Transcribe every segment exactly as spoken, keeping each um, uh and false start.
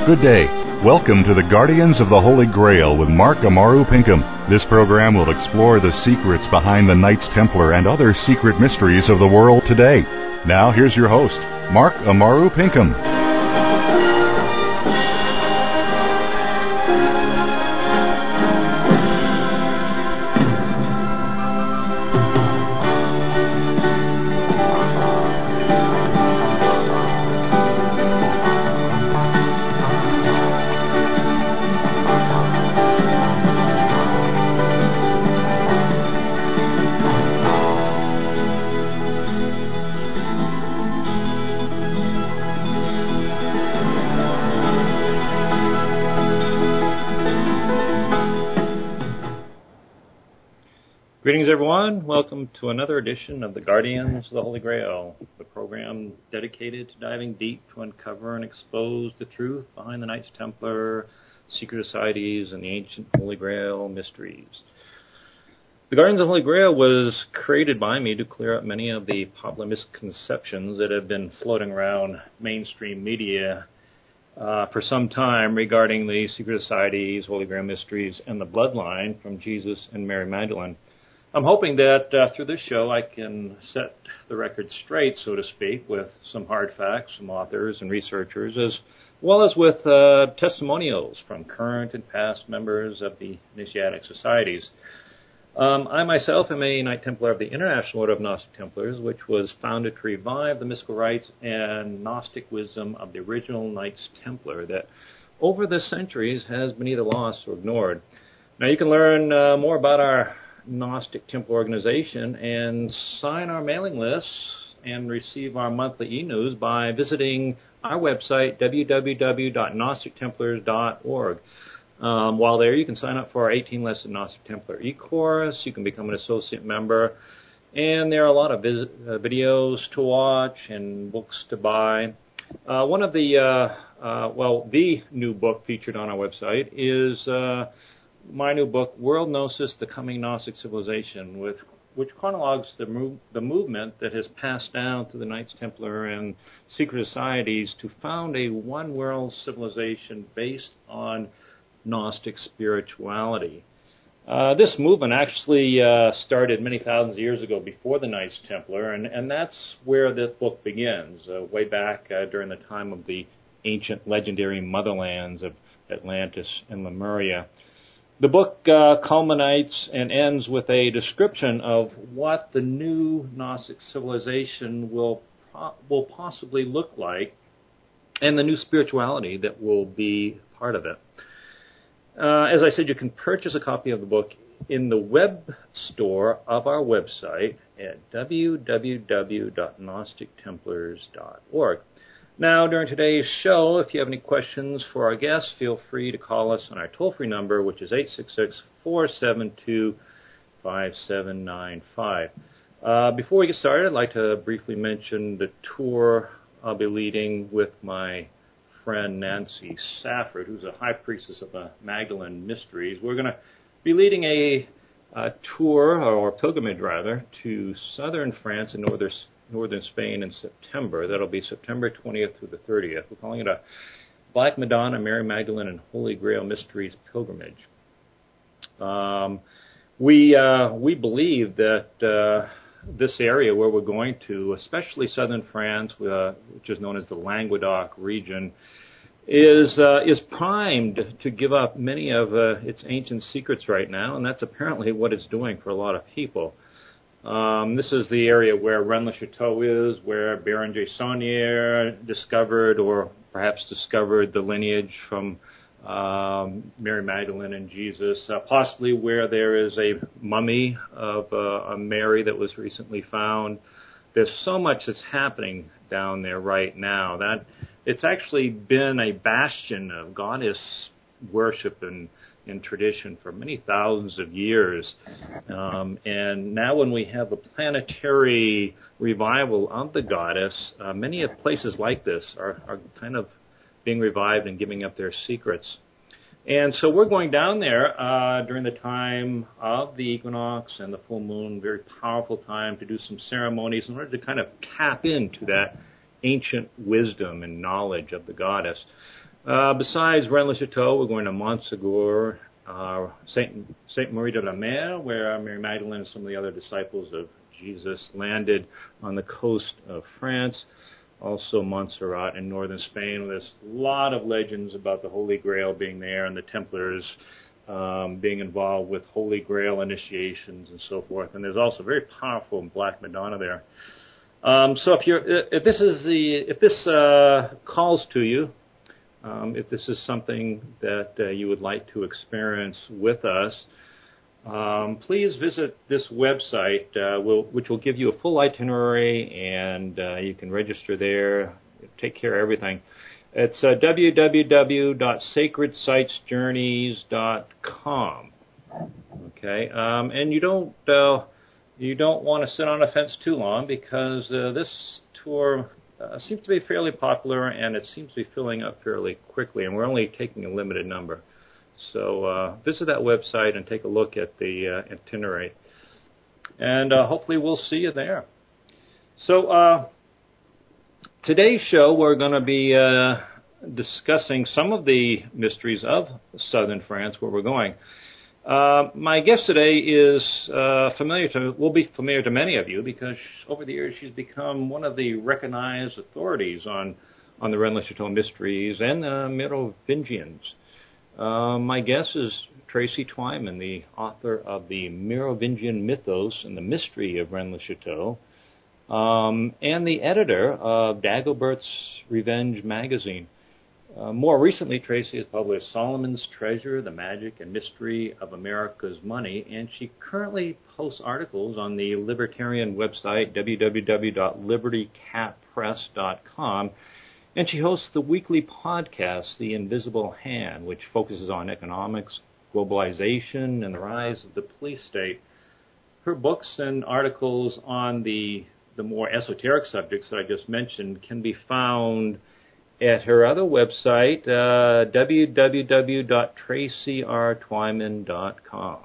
Good day. Welcome to the Guardians of the Holy Grail with Mark Amaru Pinkham. This program will explore the secrets behind the Knights Templar and other secret mysteries of the world today. Now, here's your host, Mark Amaru Pinkham. Greetings, everyone. Welcome to another edition of the Guardians of the Holy Grail, the program dedicated to diving deep to uncover and expose the truth behind the Knights Templar, secret societies, and the ancient Holy Grail mysteries. The Guardians of the Holy Grail was created by me to clear up many of the popular misconceptions that have been floating around mainstream media uh, for some time regarding the secret societies, Holy Grail mysteries, and the bloodline from Jesus and Mary Magdalene. I'm hoping that uh, through this show I can set the record straight, so to speak, with some hard facts from authors and researchers, as well as with uh, testimonials from current and past members of the initiatic societies. Um, I myself am a Knight Templar of the International Order of Gnostic Templars, which was founded to revive the mystical rites and Gnostic wisdom of the original Knights Templar that over the centuries has been either lost or ignored. Now you can learn uh, more about our Gnostic Templar organization and sign our mailing lists and receive our monthly e-news by visiting our website, w w w dot gnostic templars dot org. Um, while there, you can sign up for our eighteen Lesson Gnostic Templar e-course. You can become an associate member. And there are a lot of visit, uh, videos to watch and books to buy. Uh, one of the, uh, uh, well, the new book featured on our website is Uh, my new book, World Gnosis, The Coming Gnostic Civilization, with which chronologues the, move, the movement that has passed down to the Knights Templar and secret societies to found a one-world civilization based on Gnostic spirituality. Uh, this movement actually uh, started many thousands of years ago before the Knights Templar, and, and that's where this book begins, uh, way back uh, during the time of the ancient legendary motherlands of Atlantis and Lemuria. The book uh, culminates and ends with a description of what the new Gnostic civilization will po- will possibly look like and the new spirituality that will be part of it. Uh, as I said, you can purchase a copy of the book in the web store of our website at w w w dot gnostic templars dot org. Now, during today's show, if you have any questions for our guests, feel free to call us on our toll-free number, which is eight six six, four seven two, five seven nine five. Uh, before we get started, I'd like to briefly mention the tour I'll be leading with my friend Nancy Safford, who's a high priestess of the Magdalene Mysteries. We're going to be leading a, a tour, or pilgrimage rather, to southern France and northern northern Spain in September. That'll be September twentieth through the thirtieth. We're calling it a Black Madonna, Mary Magdalene, and Holy Grail Mysteries Pilgrimage. Um, we uh, we believe that uh, this area where we're going to, especially southern France, uh, which is known as the Languedoc region, is uh, is primed to give up many of uh, its ancient secrets right now, and that's apparently what it's doing for a lot of people. Um, this is the area where Rennes-le-Château is, where Bérenger Saunier discovered, or perhaps discovered, the lineage from um, Mary Magdalene and Jesus, uh, possibly where there is a mummy of uh, a Mary that was recently found. There's so much that's happening down there right now that it's actually been a bastion of goddess worship and in tradition for many thousands of years. Um, and now when we have a planetary revival of the goddess, uh, many of places like this are, are kind of being revived and giving up their secrets. And so we're going down there uh, during the time of the equinox and the full moon, very powerful time to do some ceremonies in order to kind of tap into that ancient wisdom and knowledge of the goddess. Uh, besides Rennes-le-Chateau, we're going to Montségur, uh, Saint Saint Marie de la Mer, where Mary Magdalene and some of the other disciples of Jesus landed on the coast of France. Also Montserrat in northern Spain. There's a lot of legends about the Holy Grail being there and the Templars um, being involved with Holy Grail initiations and so forth. And there's also a very powerful Black Madonna there. Um, so if you're, if this is the, if this uh, calls to you, um, if this is something that uh, you would like to experience with us, um, please visit this website, uh, will, which will give you a full itinerary, and uh, you can register there, take care of everything. It's uh, w w w dot sacred sites journeys dot com. Okay, um, and you don't. Uh, You don't want to sit on a fence too long, because uh, this tour uh, seems to be fairly popular, and it seems to be filling up fairly quickly, and we're only taking a limited number. So uh, visit that website and take a look at the uh, itinerary. And uh, hopefully we'll see you there. So uh, today's show, we're going to be uh, discussing some of the mysteries of southern France, where we're going. Uh, my guest today is uh, familiar to, will be familiar to many of you, because over the years she's become one of the recognized authorities on, on the Rennes-le-Chateau mysteries and the Merovingians. Uh, my guest is Tracy Twyman, the author of the Merovingian Mythos and the Mystery of Rennes-le-Chateau, um, and the editor of Dagobert's Revenge magazine. Uh, more recently, Tracy has published Solomon's Treasure, The Magic and Mystery of America's Money, and she currently posts articles on the libertarian website, w w w dot liberty cat press dot com, and she hosts the weekly podcast, The Invisible Hand, which focuses on economics, globalization, and the rise of the police state. Her books and articles on the, the more esoteric subjects that I just mentioned can be found at her other website, uh, w w w dot tracy r twyman dot com.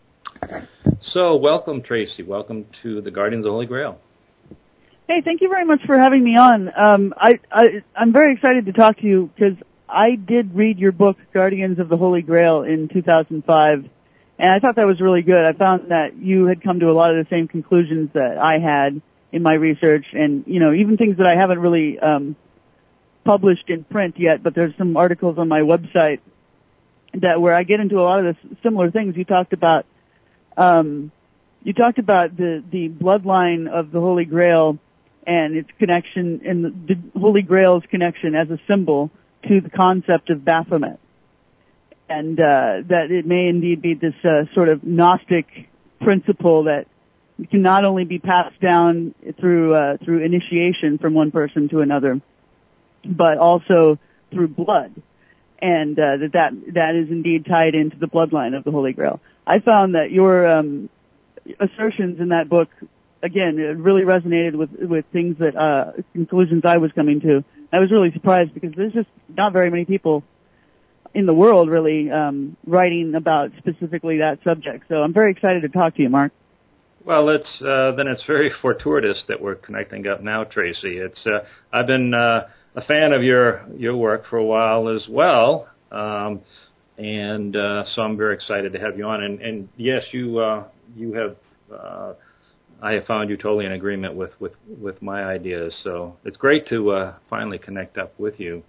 So, welcome, Tracy. Welcome to the Guardians of the Holy Grail. Hey, thank you very much for having me on. Um, I, I, I'm very excited to talk to you, because I did read your book, Guardians of the Holy Grail, in two thousand five, and I thought that was really good. I found that you had come to a lot of the same conclusions that I had in my research, and, you know, even things that I haven't really um, published in print yet, but there's some articles on my website that where I get into a lot of the similar things. You talked about, um, you talked about the, the bloodline of the Holy Grail and its connection, and the, the Holy Grail's connection as a symbol to the concept of Baphomet. And, uh, that it may indeed be this, uh, sort of Gnostic principle that can not only be passed down through, uh, through initiation from one person to another, but also through blood, and uh, that, that that is indeed tied into the bloodline of the Holy Grail. I found that your um, assertions in that book, again, it really resonated with with things that uh, conclusions I was coming to. I was really surprised, because there's just not very many people in the world really um, writing about specifically that subject. So I'm very excited to talk to you, Mark. Well, it's uh, then it's very fortuitous that we're connecting up now, Tracy. It's uh, I've been uh, a fan of your your work for a while as well, um, and uh, so I'm very excited to have you on. And, and yes, you uh, you have uh, I have found you totally in agreement with, with, with my ideas. So it's great to uh, finally connect up with you.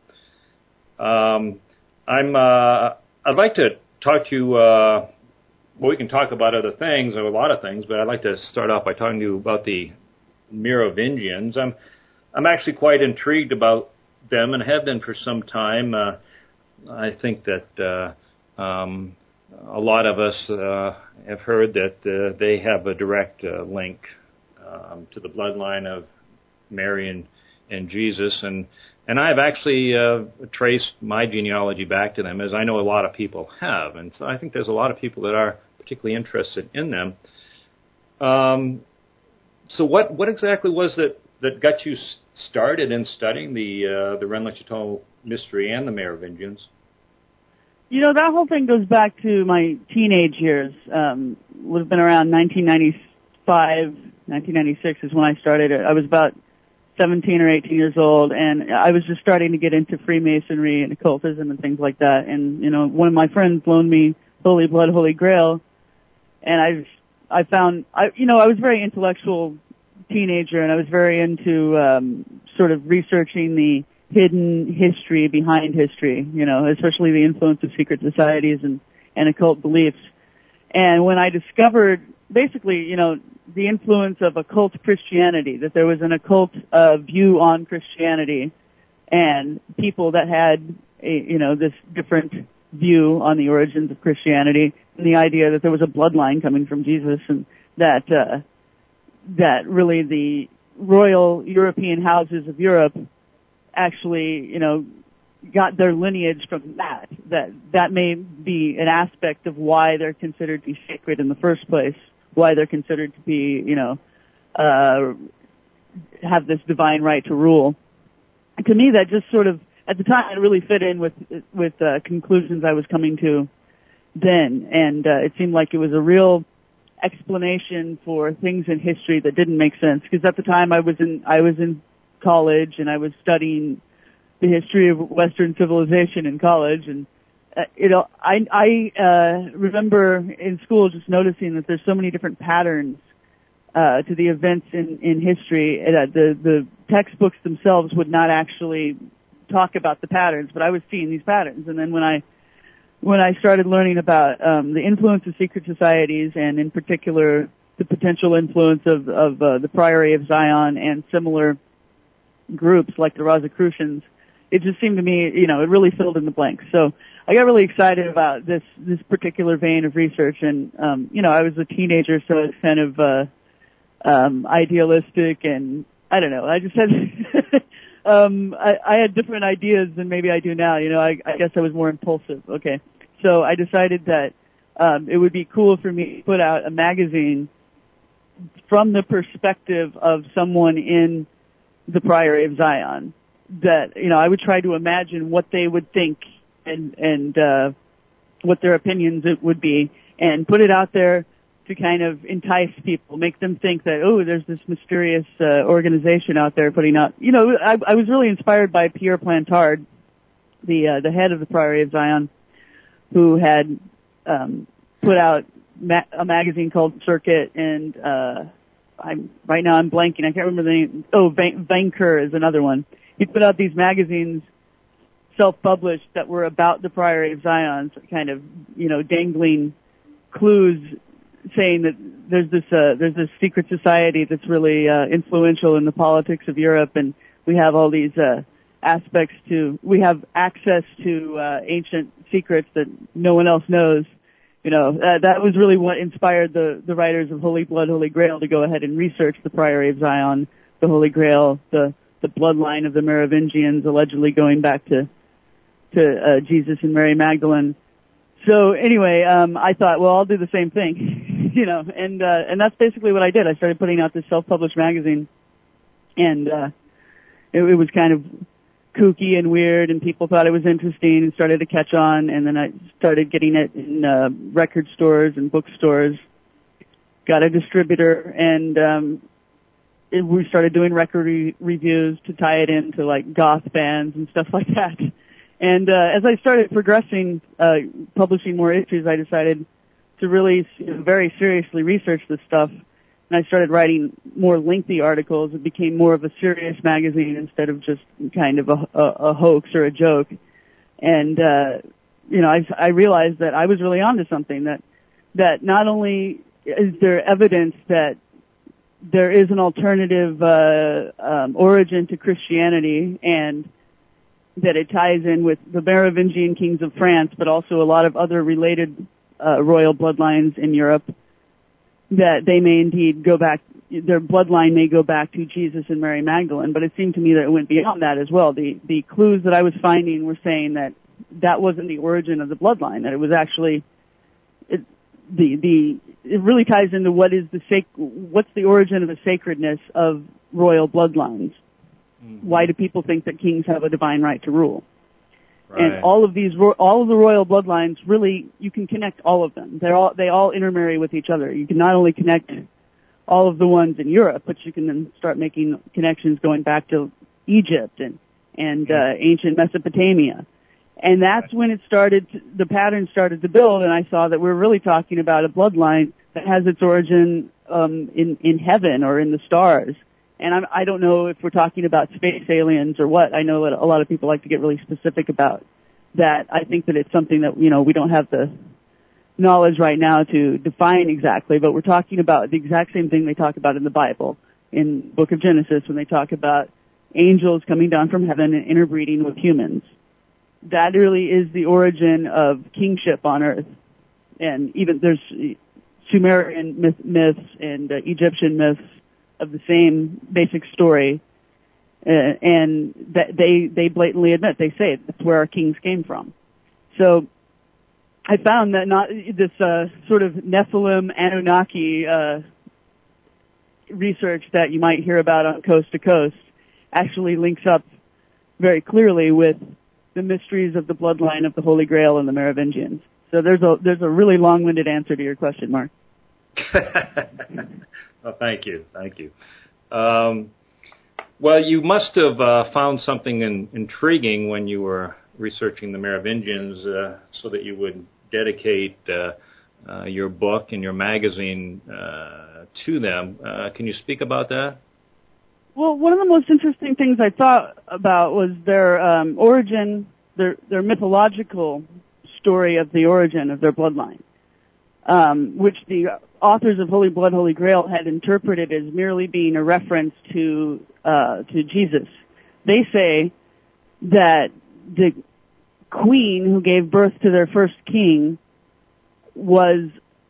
Um, I'm uh, I'd like to talk to you. Uh, well, we can talk about other things or a lot of things, but I'd like to start off by talking to you about the Merovingians. I'm I'm actually quite intrigued about them and have been for some time. Uh, I think that uh, um, a lot of us uh, have heard that uh, they have a direct uh, link um, to the bloodline of Mary and, and Jesus, and and I've actually uh, traced my genealogy back to them, as I know a lot of people have, and so I think there's a lot of people that are particularly interested in them. Um, so what what exactly was it that got you started in studying the uh, the Rennes-le-Chateau mystery and the Merovingians? You know, that whole thing goes back to my teenage years. Um, would have been around nineteen ninety-five, nineteen ninety-six is when I started it. I was about seventeen or eighteen years old, and I was just starting to get into Freemasonry and occultism and things like that. And, you know, one of my friends loaned me Holy Blood, Holy Grail, and I I found, I you know, I was a very intellectual teenager, and I was very into um, sort of researching the hidden history behind history, you know, especially the influence of secret societies and, and occult beliefs. And when I discovered, basically, you know, the influence of occult Christianity, that there was an occult uh, view on Christianity, and people that had, a, you know, this different view on the origins of Christianity, and the idea that there was a bloodline coming from Jesus, and that uh, that really the royal European houses of Europe actually, you know, got their lineage from that. That that may be an aspect of why they're considered to be sacred in the first place, why they're considered to be, you know, uh, have this divine right to rule. And to me, that just sort of, at the time, it really fit in with with uh, conclusions I was coming to then, and uh, it seemed like it was a real explanation for things in history that didn't make sense. Because at the time, I was in I was in college, and I was studying the history of Western civilization in college, and uh, you know, I I uh, remember in school just noticing that there's so many different patterns uh, to the events in in history. Uh, the the textbooks themselves would not actually talk about the patterns, but I was seeing these patterns. And then when I when I started learning about um, the influence of secret societies, and in particular the potential influence of of uh, the Priory of Zion and similar groups like the Rosicrucians, it just seemed to me, you know, it really filled in the blanks. So I got really excited about this this particular vein of research, and um, you know, I was a teenager, so it's kind of uh, um, idealistic, and I don't know. I just had um, I, I had different ideas than maybe I do now. You know, I, I guess I was more impulsive. Okay, so I decided that um, it would be cool for me to put out a magazine from the perspective of someone in the Priory of Zion. That, you know, I would try to imagine what they would think and and uh, what their opinions it would be, and put it out there to kind of entice people, make them think that, oh, there's this mysterious uh, organization out there putting out. You know, I, I was really inspired by Pierre Plantard, the uh, the head of the Priory of Zion, who had um, put out ma- a magazine called Circuit, and uh, I'm right now I'm blanking. I can't remember the name. Oh, Van- Vainqueur is another one. He put out these magazines, self-published, that were about the Priory of Zion, kind of, you know, dangling clues, saying that there's this uh, there's this secret society that's really uh, influential in the politics of Europe, and we have all these uh, aspects to, we have access to uh, ancient secrets that no one else knows. You know, uh, that was really what inspired the the writers of Holy Blood, Holy Grail to go ahead and research the Priory of Zion, the Holy Grail, the the bloodline of the Merovingians, allegedly going back to to uh, Jesus and Mary Magdalene. So anyway, um, I thought, well, I'll do the same thing, you know, and uh, and that's basically what I did. I started putting out this self-published magazine, and uh, it, it was kind of kooky and weird, and people thought it was interesting and started to catch on. And then I started getting it in uh, record stores and bookstores. Got a distributor, and um, it, we started doing record re- reviews to tie it into like goth bands and stuff like that. And uh, as I started progressing, uh, publishing more issues, I decided to really you know, very seriously research this stuff. And I started writing more lengthy articles. It became more of a serious magazine instead of just kind of a, a, a hoax or a joke. And, uh, you know, I, I realized that I was really onto something, that, that not only is there evidence that there is an alternative, uh, um, origin to Christianity, and that it ties in with the Merovingian kings of France, but also a lot of other related, uh, royal bloodlines in Europe, that they may indeed go back, their bloodline may go back to Jesus and Mary Magdalene, but it seemed to me that it went beyond that as well. The the clues that I was finding were saying that that wasn't the origin of the bloodline, that it was actually, it, the, the, it really ties into what is the sac, what's the origin of the sacredness of royal bloodlines. Mm-hmm. Why do people think that kings have a divine right to rule? Right. And all of these, all of the royal bloodlines, really, you can connect all of them. They're all, they all intermarry with each other. You can not only connect all of the ones in Europe, but you can then start making connections going back to Egypt and, and uh, ancient Mesopotamia. And that's when it started, to, the pattern started to build, and I saw that we're really talking about a bloodline that has its origin um, in, in heaven or in the stars. And I'm, I don't know if we're talking about space aliens or what. I know that a lot of people like to get really specific about that. I think that it's something that, you know, we don't have the knowledge right now to define exactly, but we're talking about the exact same thing they talk about in the Bible, in the book of Genesis, when they talk about angels coming down from heaven and interbreeding with humans. That really is the origin of kingship on earth. And even there's Sumerian myth, myths and uh, Egyptian myths of the same basic story, uh, and that they, they blatantly admit, they say that's where our kings came from. So I found that not this uh, sort of Nephilim Anunnaki uh, research that you might hear about on Coast to Coast actually links up very clearly with the mysteries of the bloodline of the Holy Grail and the Merovingians. So there's a there's a really long-winded answer to your question, Mark. Well, thank you, thank you. Um, well, you must have uh, found something in, intriguing when you were researching the Merovingians, uh, so that you would dedicate uh, uh, your book and your magazine uh, to them. Uh, can you speak about that? Well, one of the most interesting things I thought about was their um, origin, their their mythological story of the origin of their bloodline, um, which the authors of Holy Blood, Holy Grail had interpreted as merely being a reference to uh, to Jesus. They say that the queen who gave birth to their first king was,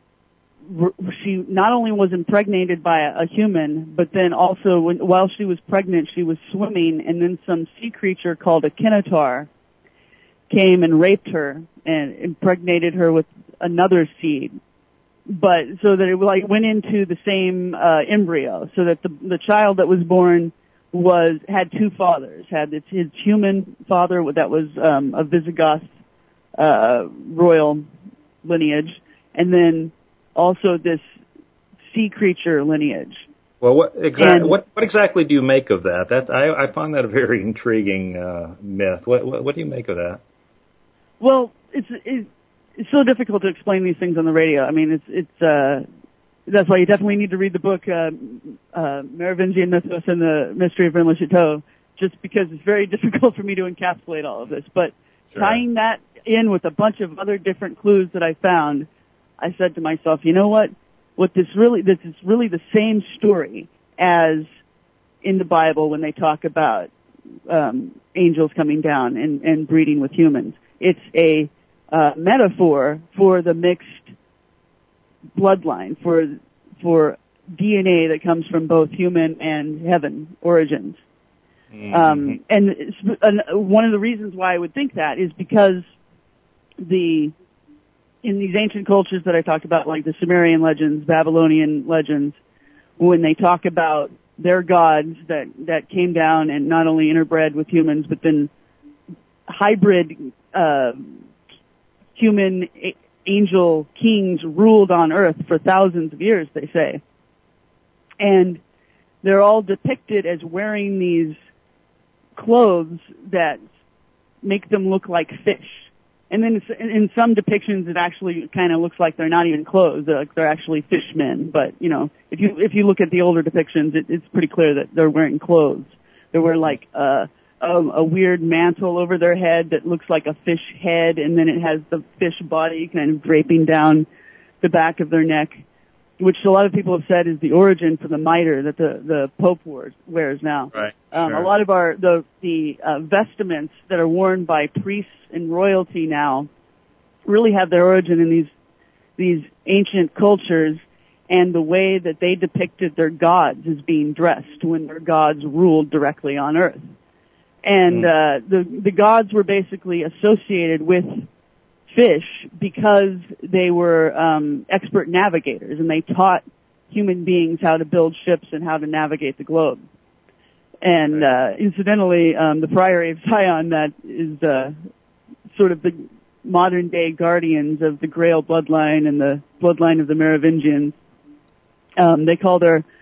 she not only was impregnated by a, a human, but then also when, while she was pregnant, she was swimming, and then some sea creature called a Kinotaur came and raped her and impregnated her with another seed. But so that it like went into the same uh, embryo, so that the the child that was born was had two fathers, had his, his human father that was um, a Visigoth uh, royal lineage, and then also this sea creature lineage. Well, what exactly what, what exactly do you make of that? That I, I find that a very intriguing uh, myth. What, what what do you make of that? Well, it's it's, it's so difficult to explain these things on the radio. I mean, it's it's uh, that's why you definitely need to read the book uh, uh, Merovingian Mythos and the Mystery of Rennes-le-Chateau, just because it's very difficult for me to encapsulate all of this. But sure. Tying that in with a bunch of other different clues that I found, I said to myself, you know what? What this really, this is really the same story as in the Bible when they talk about um, angels coming down and, and breeding with humans. It's a uh, metaphor for the mixed bloodline, for for D N A that comes from both human and heaven origins. Mm-hmm. Um, and, and one of the reasons why I would think that is because the in these ancient cultures that I talked about, like the Sumerian legends, Babylonian legends, when they talk about their gods that, that came down and not only interbred with humans, but then hybrid uh, human a- angel kings ruled on earth for thousands of years, they say. And they're all depicted as wearing these clothes that make them look like fish. And then in some depictions, it actually kind of looks like they're not even clothes; they're, like they're actually fishmen. But you know, if you if you look at the older depictions, it, it's pretty clear that they're wearing clothes. They're wearing like a, a a weird mantle over their head that looks like a fish head, and then it has the fish body kind of draping down the back of their neck, which a lot of people have said is the origin for the mitre that the the Pope wears, wears now. Right. Um, sure. A lot of our the the uh, vestments that are worn by priests and royalty now really have their origin in these these ancient cultures and the way that they depicted their gods as being dressed when their gods ruled directly on earth. And mm. uh, the the gods were basically associated with fish because they were um, expert navigators, and they taught human beings how to build ships and how to navigate the globe. And uh, incidentally, um, the Priory of Sion, that is uh, sort of the modern-day guardians of the Grail bloodline and the bloodline of the Merovingians, um, they call their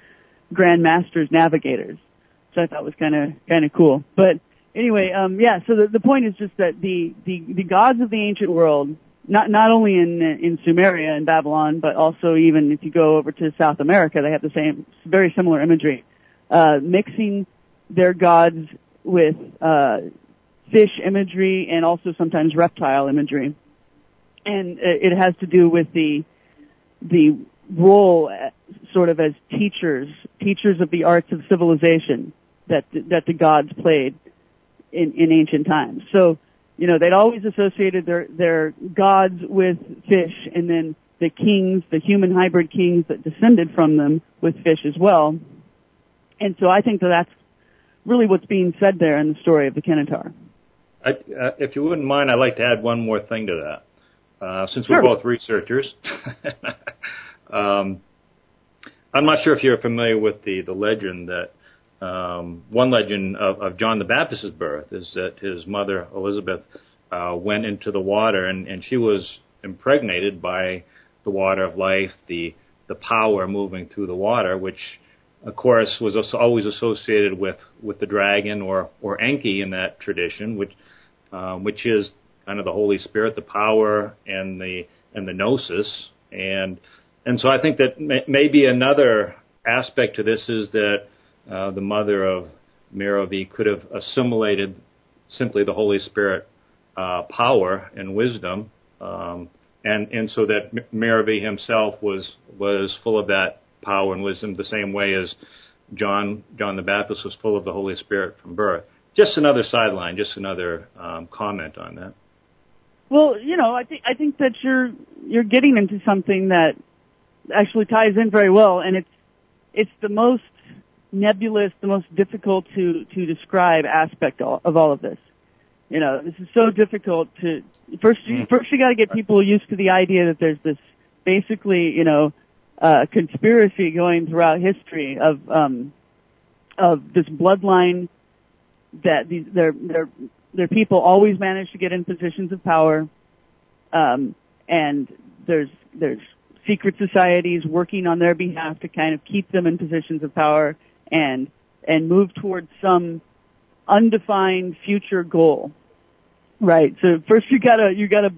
Grand Masters navigators. So I thought was kind of kind of cool. But anyway, um, yeah. So the, the point is just that the, the, the gods of the ancient world, not not only in in Sumeria and Babylon, but also even if you go over to South America, they have the same very similar imagery, uh, mixing their gods with uh, fish imagery and also sometimes reptile imagery, and it has to do with the the role sort of as teachers, teachers of the arts of civilization that that the gods played in, in ancient times. So, you know, they'd always associated their their gods with fish, and then the kings, the human hybrid kings that descended from them, with fish as well. And so I think that that's really what's being said there in the story of the Kenitar. I, uh, if you wouldn't mind, I'd like to add one more thing to that. Uh, since Sure. we're both researchers, um, I'm not sure if you're familiar with the, the legend that um, one legend of, of John the Baptist's birth is that his mother, Elizabeth, uh, went into the water, and, and she was impregnated by the water of life, the the power moving through the water, which, of course, was always associated with, with the dragon or, or Enki in that tradition, which um, which is kind of the Holy Spirit, the power and the and the gnosis, and and so I think that may, maybe another aspect to this is that uh, the mother of Merovi could have assimilated simply the Holy Spirit uh, power and wisdom, um, and and so that Merovi himself was was full of that power and wisdom, the same way as John John the Baptist was full of the Holy Spirit from birth. Just another sideline, just another um, comment on that. Well, you know, I think I think that you're you're getting into something that actually ties in very well, and it's it's the most nebulous, the most difficult to to describe aspect of all of this. You know, this is so difficult to first. You, first, you got to get people used to the idea that there's this basically, you know, uh, conspiracy going throughout history of um, of this bloodline that these their their their people always manage to get in positions of power, um, and there's there's secret societies working on their behalf to kind of keep them in positions of power and and move towards some undefined future goal. Right. So first you gotta you gotta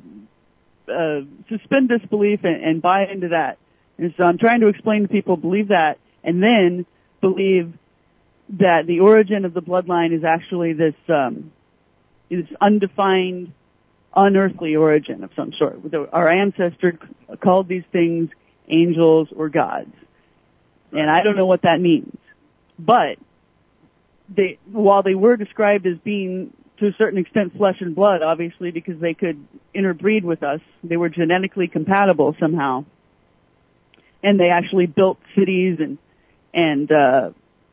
uh, suspend disbelief and, and buy into that. And so I'm trying to explain to people, believe that, and then believe that the origin of the bloodline is actually this um, this undefined, unearthly origin of some sort. Our ancestor called these things angels or gods, and I don't know what that means. But they, while they were described as being to a certain extent flesh and blood, obviously because they could interbreed with us, they were genetically compatible somehow, and they actually built cities and and uh,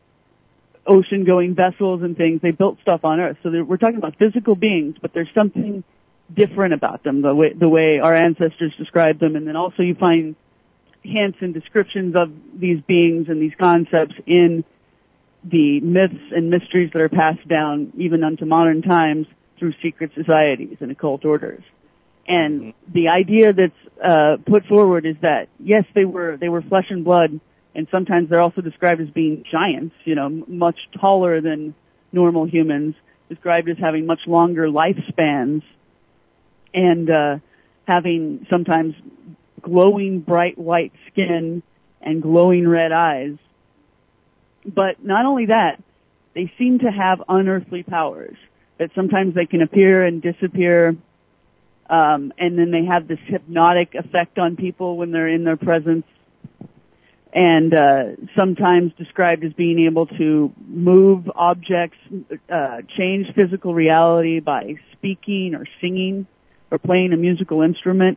ocean-going vessels and things. They built stuff on Earth. So we're talking about physical beings, but there's something different about them, the way, the way our ancestors described them. And then also you find hints and descriptions of these beings and these concepts in the myths and mysteries that are passed down even unto modern times through secret societies and occult orders. And mm-hmm. the idea that's uh, put forward is that, yes, they were they were flesh and blood, and sometimes they're also described as being giants, you know, much taller than normal humans, described as having much longer lifespans, and uh, having sometimes glowing bright white skin and glowing red eyes. But not only that, they seem to have unearthly powers, that sometimes they can appear and disappear, um, and then they have this hypnotic effect on people when they're in their presence, and uh, sometimes described as being able to move objects, uh, change physical reality by speaking or singing or playing a musical instrument.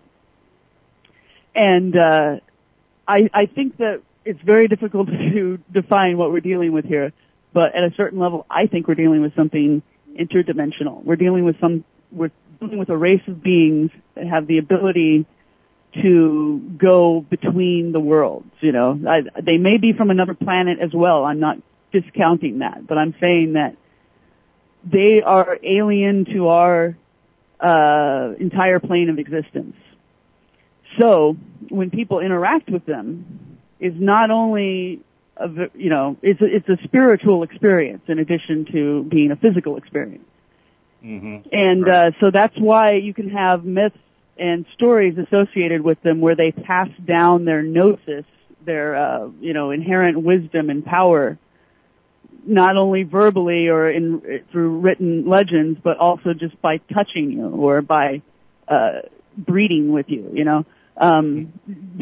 And uh, I, I think that it's very difficult to define what we're dealing with here, but at a certain level, I think we're dealing with something interdimensional. We're dealing with some, we're dealing with a race of beings that have the ability to go between the worlds. You know, I, they may be from another planet as well. I'm not discounting that, but I'm saying that they are alien to our uh, entire plane of existence. So when people interact with them, is not only a, you know, it's a, it's a spiritual experience in addition to being a physical experience. Mm-hmm. And right. uh, so that's why you can have myths and stories associated with them where they pass down their gnosis, their, uh, you know, inherent wisdom and power, not only verbally or in through written legends, but also just by touching you or by uh, breeding with you, you know. Um,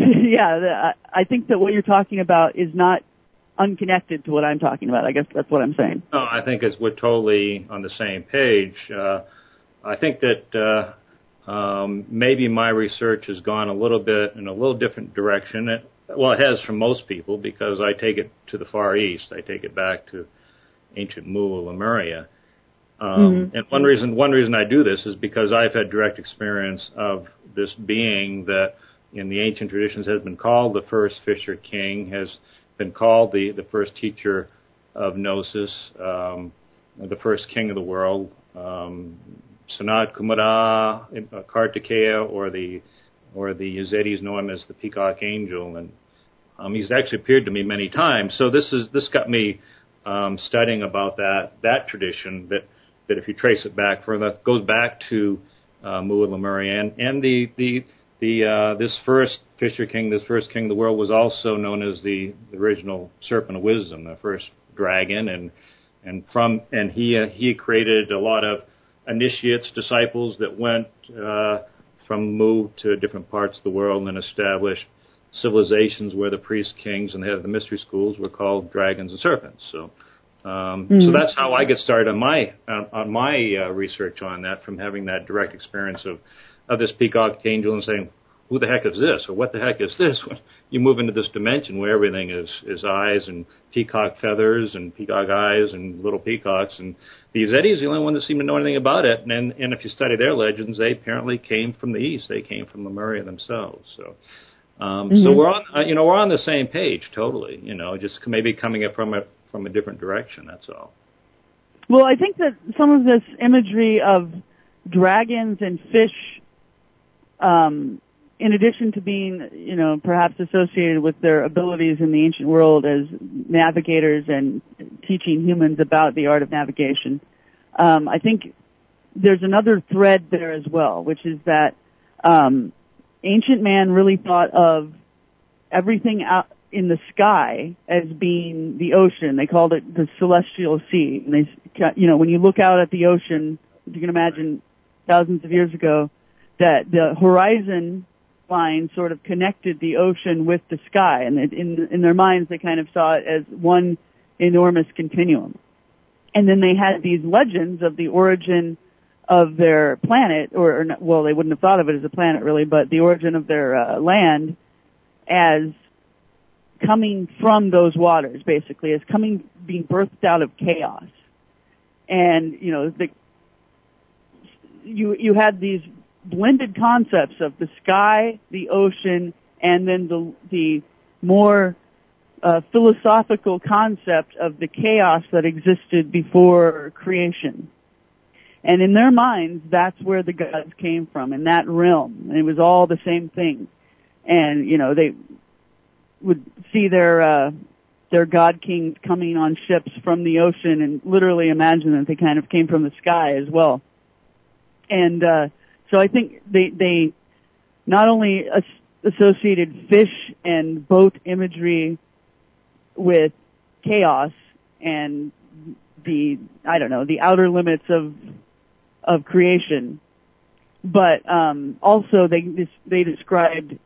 yeah, I think that what you're talking about is not unconnected to what I'm talking about. I guess that's what I'm saying. No, I think it's, we're totally on the same page. Uh, I think that uh, um, maybe my research has gone a little bit in a little different direction. It, well, it has for most people because I take it to the Far East. I take it back to ancient Mu, Lemuria. Um, mm-hmm. And one reason one reason I do this is because I've had direct experience of this being that in the ancient traditions has been called the first Fisher King, has been called the, the first teacher of Gnosis, um, the first king of the world, um, Sanat Kumara, Kartikeya, or the or the Yazidis know him as the Peacock Angel, and um, he's actually appeared to me many times. So this is this got me um, studying about that that tradition that, that if you trace it back further, goes back to uh, Mu and Lemuria, and, and the the the uh, this first Fisher King, this first king of the world, was also known as the, the original Serpent of Wisdom, the first dragon, and and from and he uh, he created a lot of initiates, disciples that went uh, from Mu to different parts of the world and established civilizations where the priest kings and the head of the mystery schools were called dragons and serpents. So, um, mm-hmm. so that's how I get started on my on, on my uh, research on that, from having that direct experience of, of this peacock angel and saying, who the heck is this, or what the heck is this? When you move into this dimension where everything is, is eyes and peacock feathers and peacock eyes and little peacocks, and the Yazidis are the only one that seem to know anything about it. And, and if you study their legends, they apparently came from the east. They came from Lemuria themselves. So, um, mm-hmm. so we're on, uh, you know, we're on the same page totally. You know, just maybe coming at from a from a different direction. That's all. Well, I think that some of this imagery of dragons and fish. Um, in addition to being, you know, perhaps associated with their abilities in the ancient world as navigators and teaching humans about the art of navigation, um, I think there's another thread there as well, which is that um, ancient man really thought of everything out in the sky as being the ocean. They called it the celestial sea. And they, you know, when you look out at the ocean, you can imagine thousands of years ago that the horizon line sort of connected the ocean with the sky, and in in their minds they kind of saw it as one enormous continuum. And then they had these legends of the origin of their planet, or, or not, well, they wouldn't have thought of it as a planet really, but the origin of their uh, land as coming from those waters, basically, as coming, being birthed out of chaos. And you know, the you you had these blended concepts of the sky, the ocean, and then the the more uh, philosophical concept of the chaos that existed before creation. And in their minds, that's where the gods came from, in that realm. And it was all the same thing. And, you know, they would see their uh, their god kings coming on ships from the ocean and literally imagine that they kind of came from the sky as well. And uh So I think they they not only as- associated fish and boat imagery with chaos and the I don't know the outer limits of of creation, but um, also they they described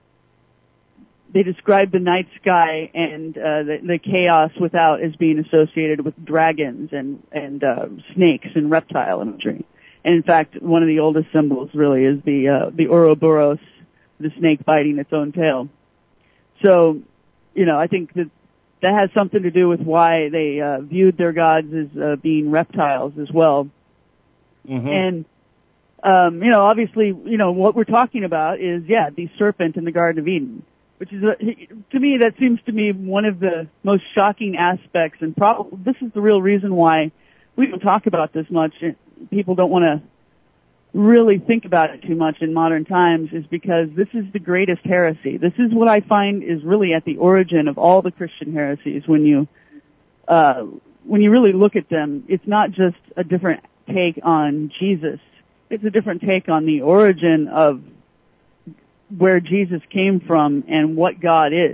they described the night sky and uh, the, the chaos without as being associated with dragons and and uh, snakes and reptile imagery. And in fact, one of the oldest symbols really is the uh, the Ouroboros, the snake biting its own tail. So, you know, I think that that has something to do with why they uh, viewed their gods as uh, being reptiles as well. Mm-hmm. And, um, you know, obviously, you know, what we're talking about is, yeah, the serpent in the Garden of Eden, which is, a, to me, that seems to me one of the most shocking aspects, and probably this is the real reason why we don't talk about this much. People don't want to really think about it too much in modern times is because this is the greatest heresy. This is what I find is really at the origin of all the Christian heresies. When you uh, when you really look at them, it's not just a different take on Jesus. It's a different take on the origin of where Jesus came from and what God is.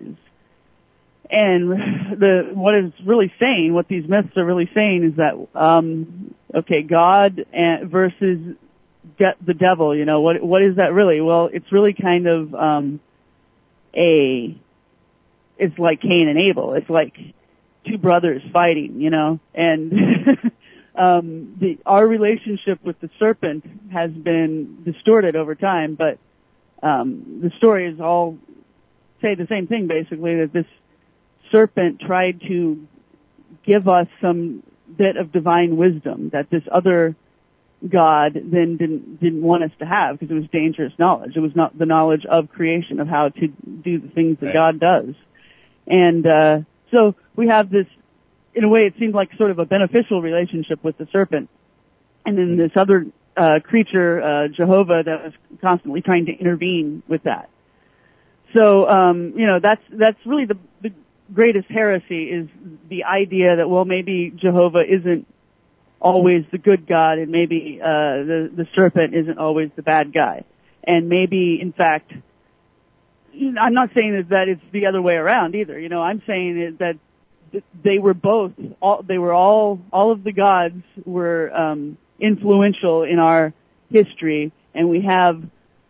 And the what it's really saying, what these myths are really saying is that, um, okay, God and, versus de- the devil, you know, what what is that really? Well, it's really kind of um, a, it's like Cain and Abel. It's like two brothers fighting, you know, and um, the our relationship with the serpent has been distorted over time, but um, the stories all say the same thing, basically, that this serpent tried to give us some bit of divine wisdom that this other God then didn't didn't want us to have, because it was dangerous knowledge. It was not the knowledge of creation, of how to do the things that right. God does. And uh so we have this, in a way, it seemed like sort of a beneficial relationship with the serpent. And then this other uh creature, uh Jehovah, that was constantly trying to intervene with that. So, um, you know, that's that's really the, the greatest heresy, is the idea that, well, maybe Jehovah isn't always the good God, and maybe uh, the the serpent isn't always the bad guy, and maybe, in fact, I'm not saying that, that it's the other way around either. You know, I'm saying that they were both. All, they were all. All of the gods were um, influential in our history, and we have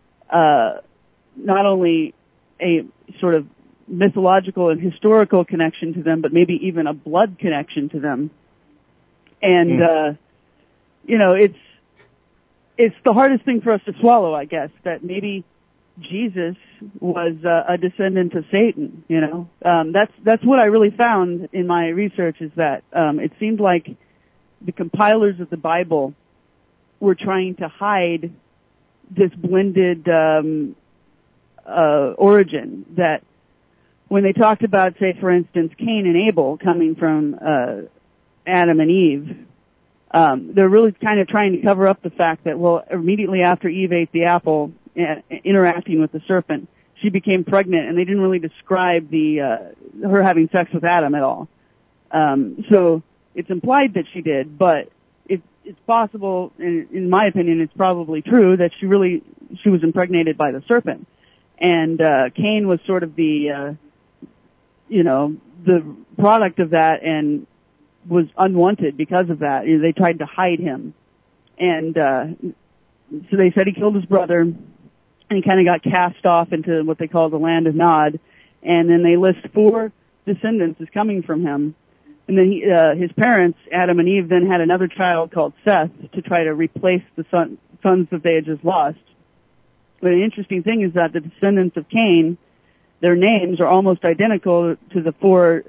uh, not only a sort of mythological and historical connection to them, but maybe even a blood connection to them. And, mm. uh, you know, it's, it's the hardest thing for us to swallow, I guess, that maybe Jesus was uh, a descendant of Satan, you know. Um, that's, that's what I really found in my research, is that, um, it seemed like the compilers of the Bible were trying to hide this blended, um, uh, origin, that when they talked about, say, for instance, Cain and Abel coming from uh, Adam and Eve, um, they're really kind of trying to cover up the fact that, well, immediately after Eve ate the apple, uh, interacting with the serpent, she became pregnant, and they didn't really describe the uh, her having sex with Adam at all. Um, so it's implied that she did, but it, it's possible, in, in my opinion, it's probably true that she really she was impregnated by the serpent, and uh, Cain was sort of the uh, you know, the product of that, and was unwanted because of that. You know, they tried to hide him. And, uh, so they said he killed his brother, and he kind of got cast off into what they call the land of Nod. And then they list four descendants as coming from him. And then he, uh, his parents, Adam and Eve, then had another child called Seth to try to replace the son, sons that they had just lost. But an interesting thing is that the descendants of Cain, their names are almost identical to the four,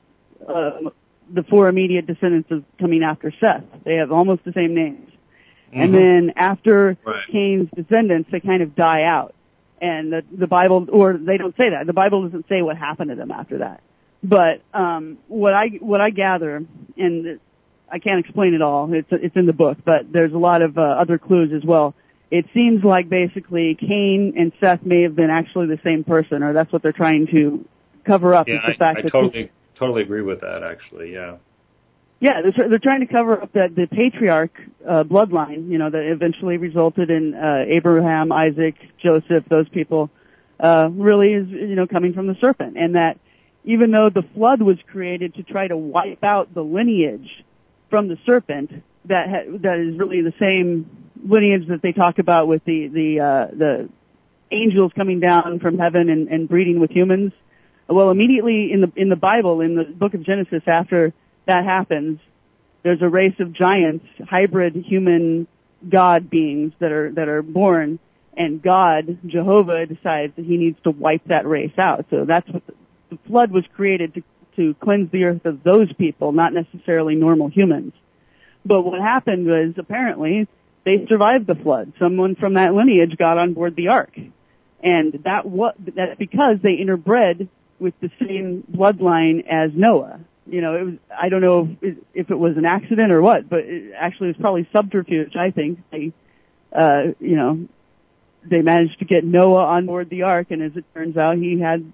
uh, the four immediate descendants of coming after Seth. They have almost the same names. Mm-hmm. And then after right. Cain's descendants, they kind of die out. And the, the Bible, or they don't say that. The Bible doesn't say what happened to them after that. But, um, what I, what I gather, and I can't explain it all, it's, it's in the book, but there's a lot of, uh, other clues as well. It seems like basically Cain and Seth may have been actually the same person, or that's what they're trying to cover up. Yeah, is the I, fact I that totally, this, totally agree with that, actually, yeah. Yeah, they're, they're trying to cover up that the patriarch uh, bloodline, you know, that eventually resulted in uh, Abraham, Isaac, Joseph, those people, uh, really is, you know, coming from the serpent. And that even though the flood was created to try to wipe out the lineage from the serpent, that ha- that is really the same lineage that they talk about with the the uh, the angels coming down from heaven and, and breeding with humans. Well, immediately in the in the Bible, in the book of Genesis, after that happens, there's a race of giants, hybrid human god beings that are that are born, and God, Jehovah, decides that he needs to wipe that race out. So that's what the, the flood was created to to cleanse the earth of those people, not necessarily normal humans. But what happened was, apparently, they survived the flood. Someone from that lineage got on board the ark. And that what, that's because they interbred with the same bloodline as Noah. You know, it was, I don't know if it, if it was an accident or what, but it actually was probably subterfuge, I think. They, uh, you know, they managed to get Noah on board the ark, and as it turns out, he had,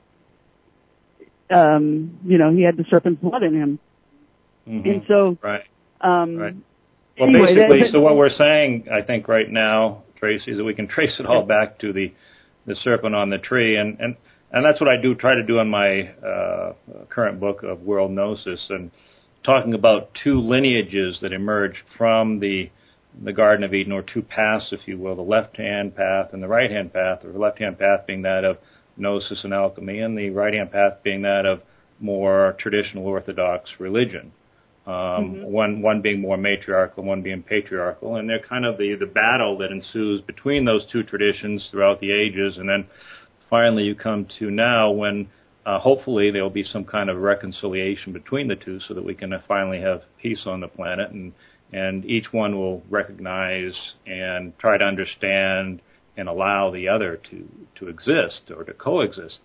um, you know, he had the serpent's blood in him. Mm-hmm. And so, right. Um, right. Well, anyway, basically, that, that, so what we're saying, I think, right now, Tracy, is that we can trace it all back to the, the serpent on the tree, and, and, and that's what I do try to do in my uh, current book of World Gnosis, and talking about two lineages that emerged from the the Garden of Eden, or two paths, if you will, the left-hand path and the right-hand path, or the left-hand path being that of Gnosis and alchemy, and the right-hand path being that of more traditional Orthodox religion. Um, mm-hmm. One one being more matriarchal, one being patriarchal, and they're kind of the, the battle that ensues between those two traditions throughout the ages, and then finally you come to now when uh, hopefully there will be some kind of reconciliation between the two so that we can uh, finally have peace on the planet, and, and each one will recognize and try to understand and allow the other to, to exist or to coexist.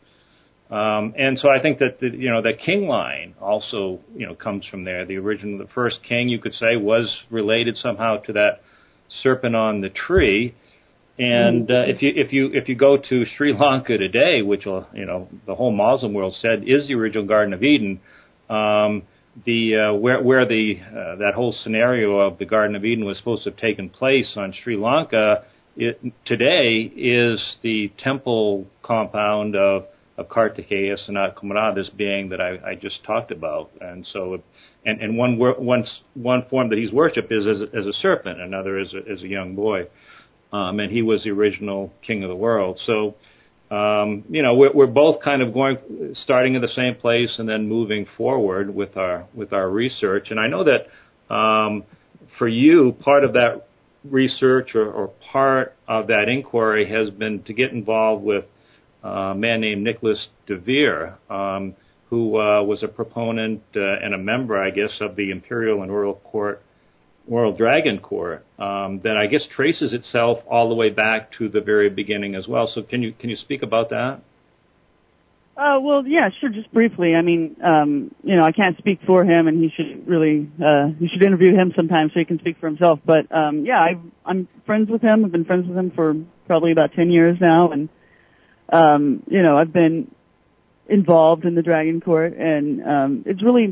Um, and so I think that the, you know, the king line also, you know, comes from there. The original, the first king, you could say, was related somehow to that serpent on the tree. And uh, if you if you if you go to Sri Lanka today, which will, you know, the whole Muslim world said is the original Garden of Eden, um, the uh, where where the uh, that whole scenario of the Garden of Eden was supposed to have taken place on Sri Lanka, it, today is the temple compound of of Kartikeya Sanat Kumara, this being that I, I just talked about. And so, and, and one, one, one form that he's worshipped is as a, as a serpent, another as a, as a young boy. Um, and he was the original king of the world. So, um, you know, we're, we're both kind of going, starting in the same place and then moving forward with our, with our research. And I know that, um, for you, part of that research or, or part of that inquiry has been to get involved with a man named Nicholas de Vere, um, who uh, was a proponent uh, and a member, I guess, of the Imperial and Royal Court, Royal Dragon Court, um, that I guess traces itself all the way back to the very beginning as well. So can you can you speak about that? Uh, well, yeah, sure. Just briefly. I mean, um, you know, I can't speak for him, and he should really, uh, you should interview him sometime so he can speak for himself. But um, yeah, I, I'm friends with him. I've been friends with him for probably about ten years now, and Um, you know, I've been involved in the Dragon Court, and um, it's really,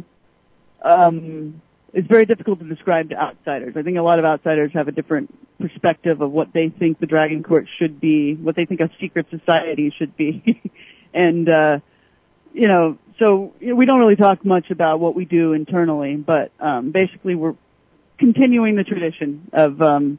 um, it's very difficult to describe to outsiders. I think a lot of outsiders have a different perspective of what they think the Dragon Court should be, what they think a secret society should be. and, uh, you know, so you know, we don't really talk much about what we do internally, but um, basically we're continuing the tradition of um,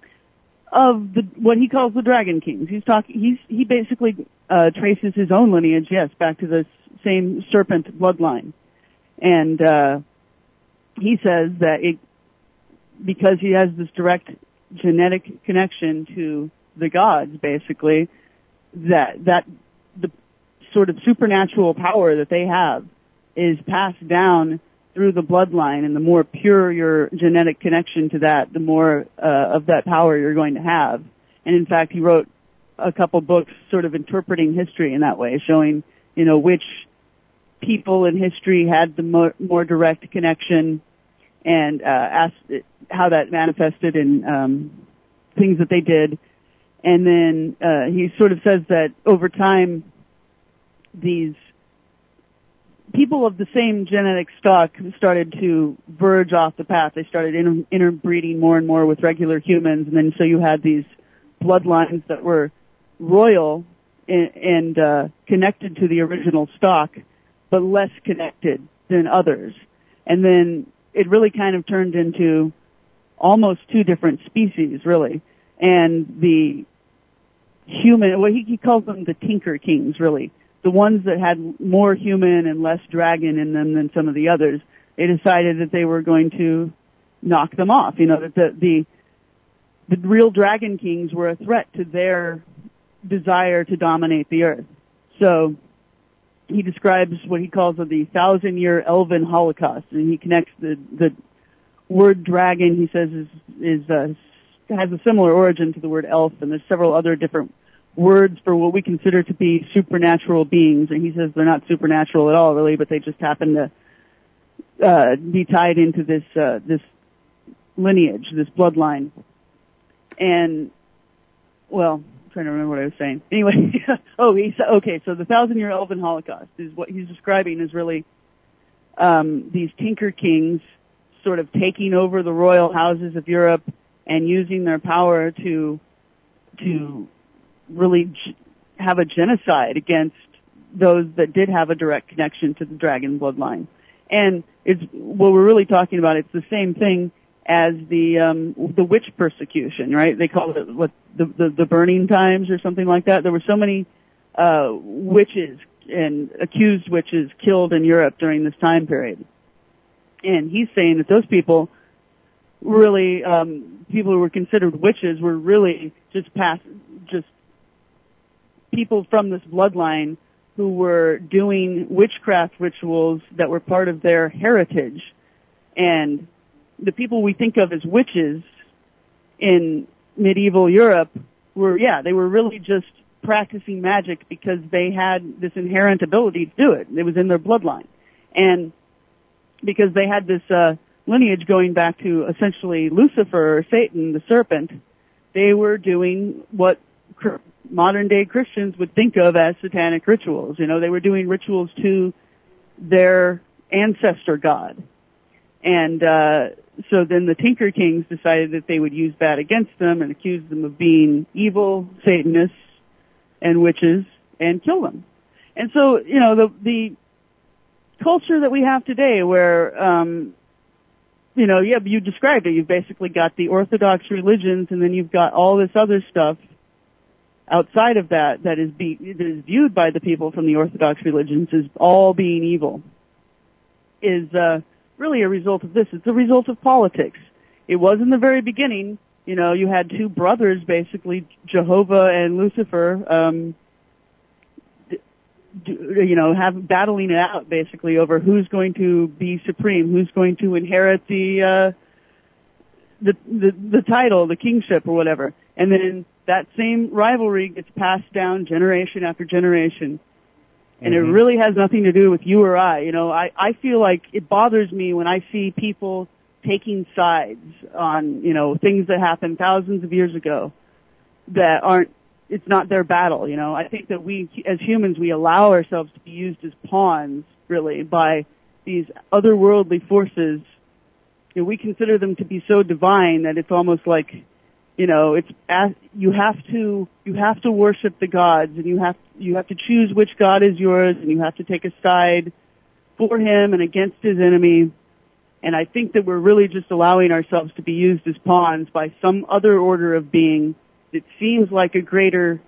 of the what he calls the Dragon Kings. He's talking. He's he basically uh, traces his own lineage, yes, back to the same serpent bloodline, and uh, he says that it because he has this direct genetic connection to the gods, basically, that that the sort of supernatural power that they have is passed down through the bloodline, and the more pure your genetic connection to that, the more uh, of that power you're going to have. And in fact, he wrote a couple books sort of interpreting history in that way, showing, you know, which people in history had the more, more direct connection, and uh, asked how that manifested in um, things that they did. And then uh, he sort of says that over time, these people of the same genetic stock started to verge off the path. They started inter- interbreeding more and more with regular humans, and then so you had these bloodlines that were royal and, and uh, connected to the original stock, but less connected than others. And then it really kind of turned into almost two different species, really. And the human, well, he, he calls them the Tinker Kings, really. The ones that had more human and less dragon in them than some of the others, they decided that they were going to knock them off. You know, that the, the, the real Dragon Kings were a threat to their desire to dominate the earth. So he describes what he calls the thousand-year elven holocaust, and he connects the, the word dragon, he says, is, is uh, has a similar origin to the word elf, and there's several other different words for what we consider to be supernatural beings, and he says they're not supernatural at all, really, but they just happen to uh, be tied into this uh, this lineage, this bloodline. And well, I'm trying to remember what I was saying. Anyway, oh, he said, okay, so the thousand-year elven holocaust is what he's describing is really um, these tinker kings sort of taking over the royal houses of Europe and using their power to to really g- have a genocide against those that did have a direct connection to the dragon bloodline. And it's what we're really talking about. It's the same thing as the um, the witch persecution, right? They call it what the, the the burning times or something like that. There were so many uh, witches and accused witches killed in Europe during this time period. And he's saying that those people really, um, people who were considered witches were really just past, just people from this bloodline who were doing witchcraft rituals that were part of their heritage. And the people we think of as witches in medieval Europe were, yeah, they were really just practicing magic because they had this inherent ability to do it. It was in their bloodline. And because they had this uh, lineage going back to essentially Lucifer or Satan, the serpent, they were doing what cr- modern-day Christians would think of as satanic rituals. You know, they were doing rituals to their ancestor god. And uh, so then the Tinker Kings decided that they would use that against them and accuse them of being evil Satanists and witches and kill them. And so, you know, the the culture that we have today where, um, you know, yeah, you described it. You've basically got the Orthodox religions and then you've got all this other stuff outside of that that is, be, that is viewed by the people from the Orthodox religions as all being evil is uh, really a result of this. It's a result of politics. It was in the very beginning. You know, you had two brothers, basically, Jehovah and Lucifer, um, you know, have battling it out basically over who's going to be supreme, who's going to inherit the uh, the, the the title, the kingship or whatever. And then that same rivalry gets passed down generation after generation. And mm-hmm. It really has nothing to do with you or I. You know, I, I feel like it bothers me when I see people taking sides on, you know, things that happened thousands of years ago that aren't, it's not their battle, you know. I think that we, as humans, we allow ourselves to be used as pawns, really, by these otherworldly forces. You know, we consider them to be so divine that it's almost like, you know, it's you have to you have to worship the gods, and you have you have to choose which god is yours, and you have to take a side for him and against his enemy. And I think that we're really just allowing ourselves to be used as pawns by some other order of being. It seems like a greater,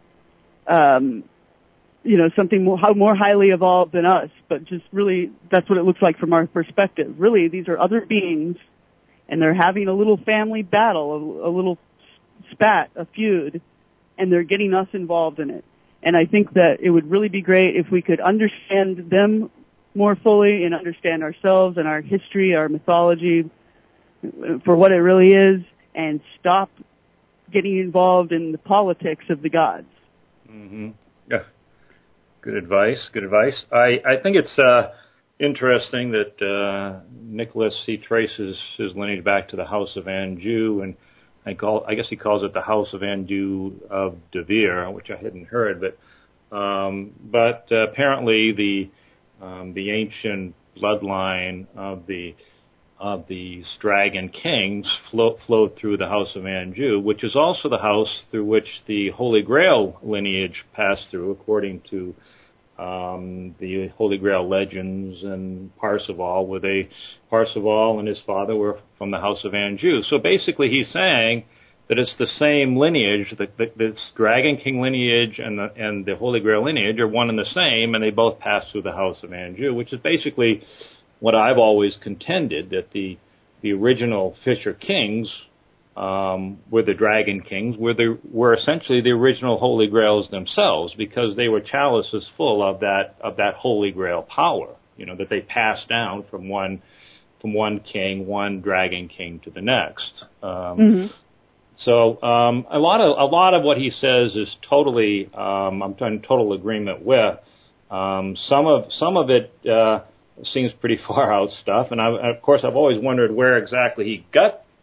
um, you know, something more, more highly evolved than us, but just really that's what it looks like from our perspective. Really, these are other beings, and they're having a little family battle, a, a little spat, a feud, and they're getting us involved in it. And I think that it would really be great if we could understand them more fully and understand ourselves and our history, our mythology for what it really is, and stop getting involved in the politics of the gods. Mm-hmm. Yeah. Good advice. Good advice. I, I think it's uh, interesting that uh, Nicholas, he traces his lineage back to the House of Anjou, and I call I guess he calls it the House of Anjou of De Vere, which I hadn't heard, but um, but uh, apparently the um, the ancient bloodline of the of these dragon kings flow, flowed through the House of Anjou, which is also the house through which the Holy Grail lineage passed through, according to um, the Holy Grail legends and Parzival, where they, Parzival and his father were from the House of Anjou. So basically he's saying that it's the same lineage, that this Dragon King lineage and the, and the Holy Grail lineage are one and the same, and they both pass through the House of Anjou, which is basically what I've always contended, that the the original Fisher Kings um, were the Dragon Kings, were the were essentially the original Holy Grails themselves, because they were chalices full of that of that Holy Grail power, you know, that they passed down from one from one king, one Dragon King to the next. Um, mm-hmm. So um, a lot of a lot of what he says is totally um, I'm in total agreement with. Um, some of some of it. Uh, seems pretty far out stuff, and I, of course I've always wondered where exactly he got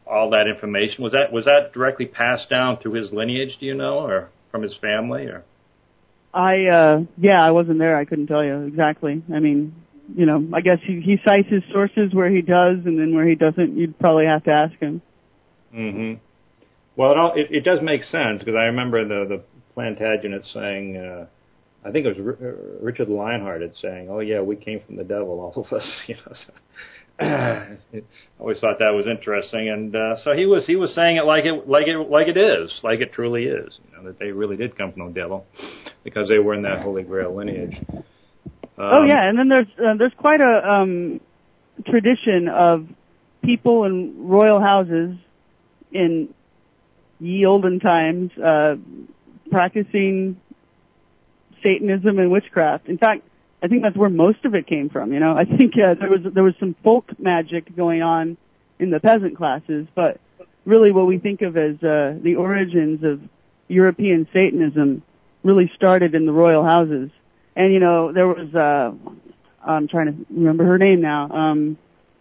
all that information? Was that was that directly passed down through his lineage, do you know, or from his family? Or I, uh, yeah, I wasn't there. I couldn't tell you exactly. I mean, you know, I guess he, he cites his sources where he does, and then where he doesn't, you'd probably have to ask him. Mm-hmm. Well, it, all, it, it does make sense, because I remember the, the Plantagenet saying, uh, I think it was R- Richard Lionheart had saying, oh, yeah, we came from the devil, all of us. You know, so, I always thought that was interesting, and uh, so he was he was saying it like it like it like it is, like it truly is, you know, that they really did come from the devil, because they were in that Holy Grail lineage. Um, oh yeah, and then there's uh, there's quite a um, tradition of people in royal houses in ye olden times uh, practicing Satanism and witchcraft. In fact, I think that's where most of it came from. You know, I think uh, there was there was some folk magic going on in the peasant classes, but really what we think of as uh, the origins of European Satanism really started in the royal houses. And you know, there was uh, I'm trying to remember her name now. Um,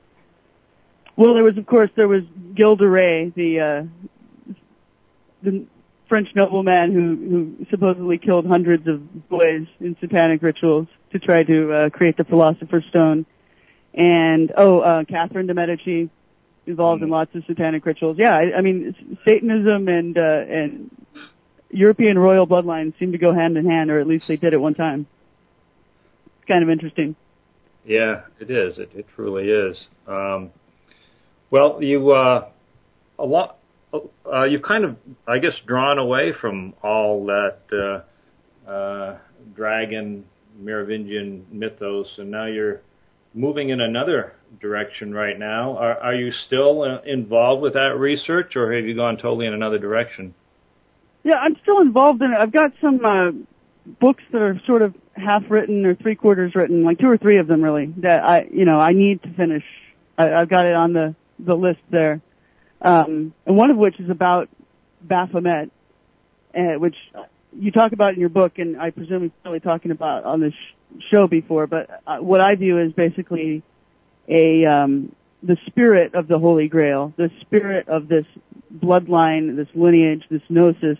well, there was of course there was Gilles de Rais, the uh, the French nobleman who, who supposedly killed hundreds of boys in satanic rituals to try to uh, create the Philosopher's Stone. And, oh, uh, Catherine de Medici, involved in lots of satanic rituals. Yeah, I, I mean, Satanism and uh, and European royal bloodlines seem to go hand in hand, or at least they did at one time. It's kind of interesting. Yeah, it is. It, it truly is. Um, well, you, uh, a lot... Uh, you've kind of, I guess, drawn away from all that uh, uh, dragon Merovingian mythos, and now you're moving in another direction right now. Are, are you still uh, involved with that research, or have you gone totally in another direction? Yeah, I'm still involved in it. I've got some uh, books that are sort of half written or three quarters written, like two or three of them really, that I, you know, I need to finish. I, I've got it on the, the list there. Um, and one of which is about Baphomet, uh, which you talk about in your book, and I presume you're probably talking about on this sh- show before, but uh, what I view is basically a um, the spirit of the Holy Grail, the spirit of this bloodline, this lineage, this gnosis,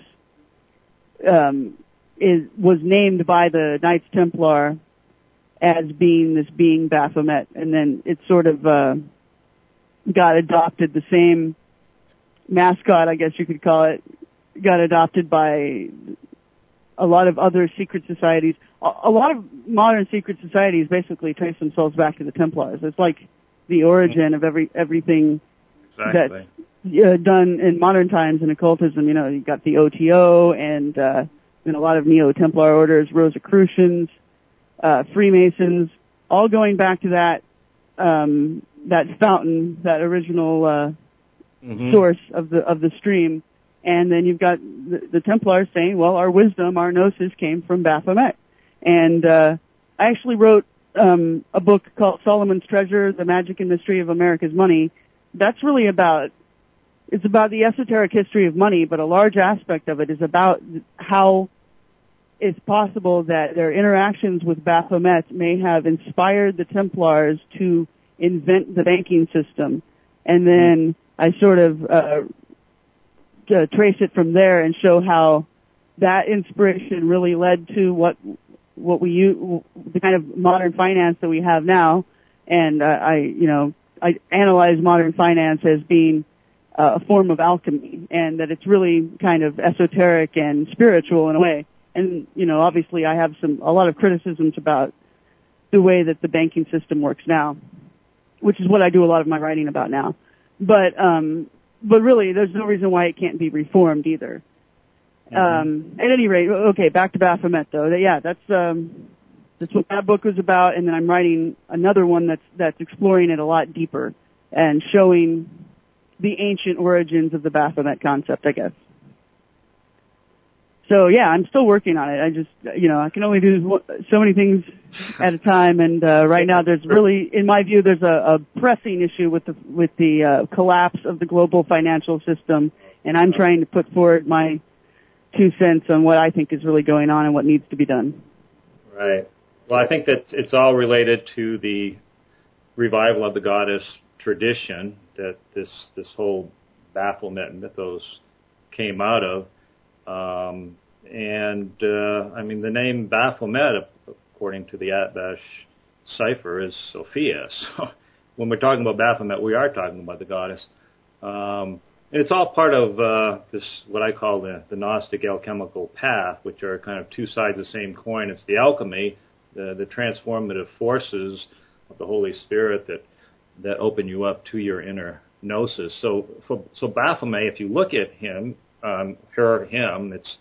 um, is was named by the Knights Templar as being this being Baphomet, and then it sort of uh, got adopted, the same mascot, I guess you could call it, got adopted by a lot of other secret societies. A lot of modern secret societies basically trace themselves back to the Templars. It's like the origin of every everything Exactly. that's uh, done in modern times in occultism. You know, you got the O T O and uh, and a lot of Neo-Templar orders, Rosicrucians, uh, Freemasons, all going back to that um, that fountain, that original uh, mm-hmm. source of the of the stream. And then you've got the, the Templars saying, well, our wisdom, our gnosis came from Baphomet. And uh, I actually wrote um, a book called Solomon's Treasure, The Magic and Mystery of America's Money. That's really about, it's about the esoteric history of money, but a large aspect of it is about how it's possible that their interactions with Baphomet may have inspired the Templars to invent the banking system. And then I sort of uh, to trace it from there and show how that inspiration really led to what what we use, the kind of modern finance that we have now. And uh, I, you know, I analyze modern finance as being uh, a form of alchemy, and that it's really kind of esoteric and spiritual in a way. And you know, obviously, I have some a lot of criticisms about the way that the banking system works now, which is what I do a lot of my writing about now. But um, but really, there's no reason why it can't be reformed either. Mm-hmm. Um, at any rate, okay, back to Baphomet though. Yeah, that's um, that's what that book was about, and then I'm writing another one that's that's exploring it a lot deeper and showing the ancient origins of the Baphomet concept, I guess. So yeah, I'm still working on it. I just, you know, I can only do so many things at a time, and uh, right now there's really, in my view, there's a, a pressing issue with the with the uh, collapse of the global financial system, and I'm trying to put forward my two cents on what I think is really going on and what needs to be done. Right. Well, I think that it's all related to the revival of the goddess tradition, that this this whole Baphomet mythos came out of. Um, and, uh, I mean, the name Baphomet, according to the Atbash cipher, is Sophia. So when we're talking about Baphomet, we are talking about the goddess. Um, and it's all part of uh, this, what I call the, the Gnostic alchemical path, which are kind of two sides of the same coin. It's the alchemy, the, the transformative forces of the Holy Spirit that that open you up to your inner gnosis. So, for, so Baphomet, if you look at him, um, her, him, it's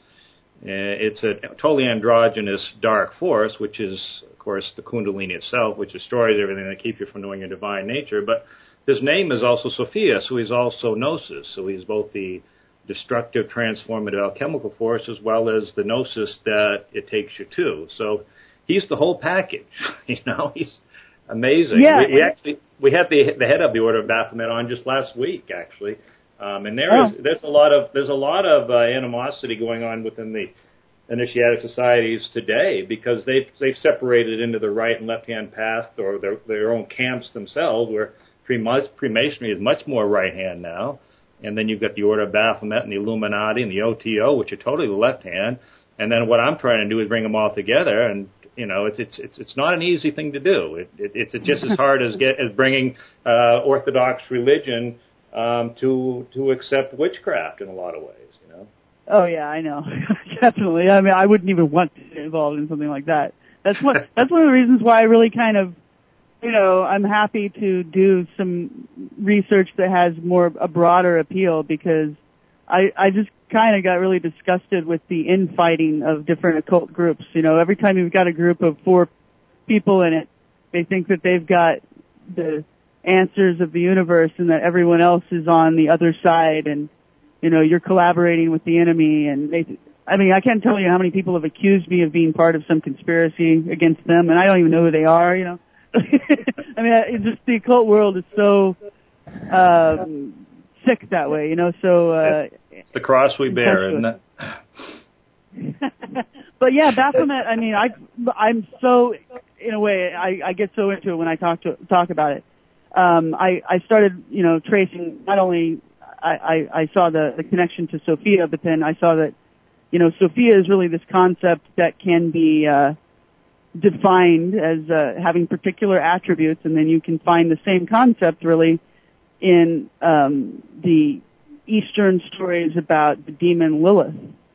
it's a totally androgynous dark force, which is, of course, the Kundalini itself, which destroys everything that keeps you from knowing your divine nature. But his name is also Sophia, so he's also gnosis. So he's both the destructive, transformative alchemical force as well as the gnosis that it takes you to. So he's the whole package. You know, he's amazing. Yeah. We, we actually we had the the head of the Order of Baphomet on just last week, actually. Um, and there is oh. there's a lot of there's a lot of uh, animosity going on within the initiatic societies today because they've they've separated into the right and left hand path or their their own camps themselves, where Freemasonry is much more right hand now, and then you've got the Order of Baphomet and the Illuminati and the O T O, which are totally the left hand. And then what I'm trying to do is bring them all together, and you know it's it's it's it's not an easy thing to do. It, it, it's just as hard as get as bringing uh, Orthodox religion Um, to to accept witchcraft in a lot of ways, you know. Oh yeah, I know, definitely. I mean, I wouldn't even want to get involved in something like that. That's what that's one of the reasons why I really kind of, you know, I'm happy to do some research that has more a broader appeal because I I just kind of got really disgusted with the infighting of different occult groups. You know, every time you've got a group of four people in it, they think that they've got the answers of the universe and that everyone else is on the other side and, you know, you're collaborating with the enemy. And they, I mean, I can't tell you how many people have accused me of being part of some conspiracy against them, and I don't even know who they are, you know. I mean, it's just the occult world is so um, sick that way, you know, so... Uh, it's the cross we bear, isn't it? But yeah, Baphomet, I mean, I, I'm so, in a way, I, I get so into it when I talk to talk about it. Um, I, I started, you know, tracing, not only I, I, I saw the, the connection to Sophia, but then I saw that, you know, Sophia is really this concept that can be uh, defined as uh, having particular attributes, and then you can find the same concept really in um, the Eastern stories about the demon Lilith.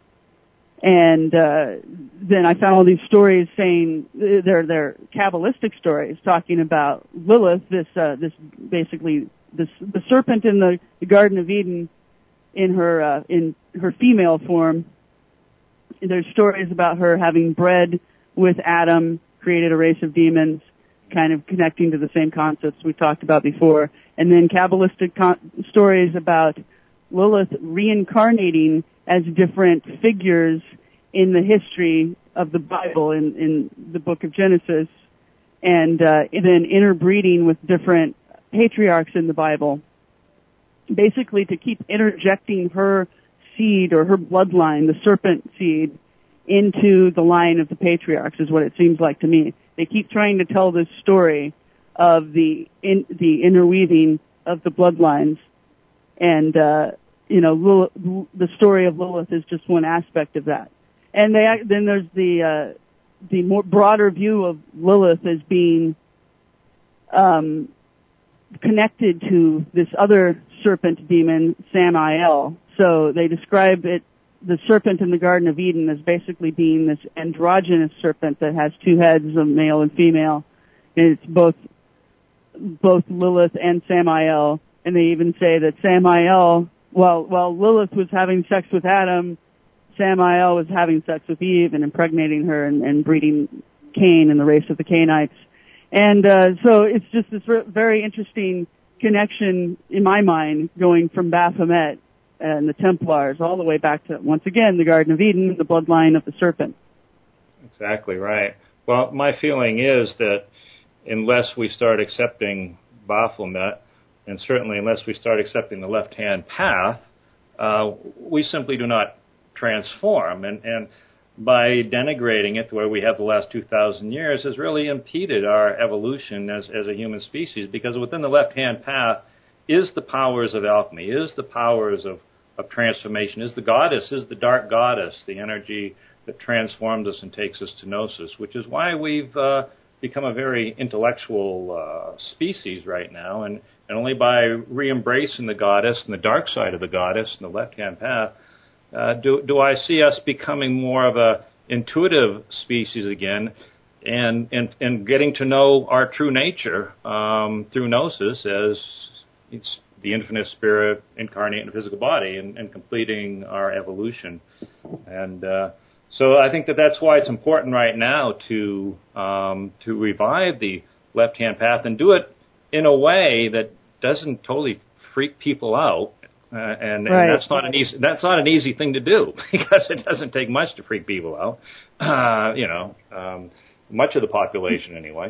And uh, then I found all these stories saying they're they're Kabbalistic stories talking about Lilith, this uh, this basically this the serpent in the, the Garden of Eden in her uh, in her female form. And there's stories about her having bred with Adam, created a race of demons, kind of connecting to the same concepts we talked about before. And then Kabbalistic con- stories about Lilith reincarnating as different figures in the history of the Bible, in, in the book of Genesis, and, uh, and then interbreeding with different patriarchs in the Bible, basically to keep interjecting her seed or her bloodline, the serpent seed, into the line of the patriarchs is what it seems like to me. They keep trying to tell this story of the in, the interweaving of the bloodlines, and uh, you know, Lilith, the story of Lilith is just one aspect of that. And they, then there's the uh, the more broader view of Lilith as being um, connected to this other serpent demon, Samael. So they describe it, the serpent in the Garden of Eden, as basically being this androgynous serpent that has two heads, a male and female. And it's both both Lilith and Samael. And they even say that Samael, while while Lilith was having sex with Adam, Samael was having sex with Eve and impregnating her and, and breeding Cain and the race of the Cainites. And uh, so it's just this very interesting connection in my mind, going from Baphomet and the Templars all the way back to, once again, the Garden of Eden, the bloodline of the serpent. Exactly right. Well, my feeling is that unless we start accepting Baphomet, and certainly unless we start accepting the left-hand path, uh, we simply do not transform. And, and by denigrating it the way we have the last two thousand years has really impeded our evolution as, as a human species, because within the left-hand path, is the powers of alchemy, is the powers of, of transformation, is the goddess, is the dark goddess, the energy that transforms us and takes us to gnosis, which is why we've uh, become a very intellectual uh, species right now, and, and only by re-embracing the goddess and the dark side of the goddess and the left-hand path uh, do, do I see us becoming more of a intuitive species again, and, and, and getting to know our true nature um, through gnosis as it's the infinite spirit incarnate in a physical body and, and completing our evolution. And uh, so I think that that's why it's important right now to um, to revive the left-hand path and do it in a way that doesn't totally freak people out. Uh, and, right. and that's not an easy that's not an easy thing to do because it doesn't take much to freak people out. Uh, you know, um, much of the population anyway.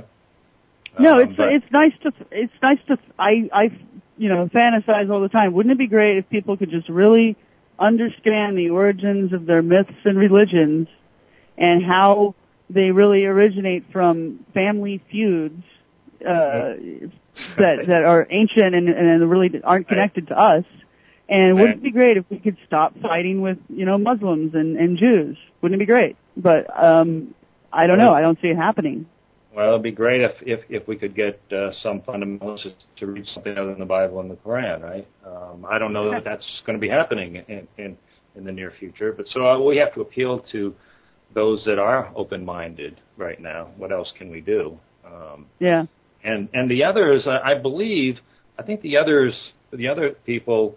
No, um, it's but, it's nice to it's nice to I I you know fantasize all the time. Wouldn't it be great if people could just really understand the origins of their myths and religions and how they really originate from family feuds uh, that that are ancient and, and really aren't connected to us. And wouldn't it be great if we could stop fighting with, you know, Muslims and, and Jews? Wouldn't it be great? But um, I don't know. I don't see it happening. Well, it'd be great if if, if we could get uh, some fundamentalists to read something other than the Bible and the Quran, right? Um, I don't know that that's going to be happening in, in, in the near future. But so uh, we have to appeal to those that are open-minded right now. What else can we do? Um, yeah. And and the others, I, I believe, I think the others, the other people,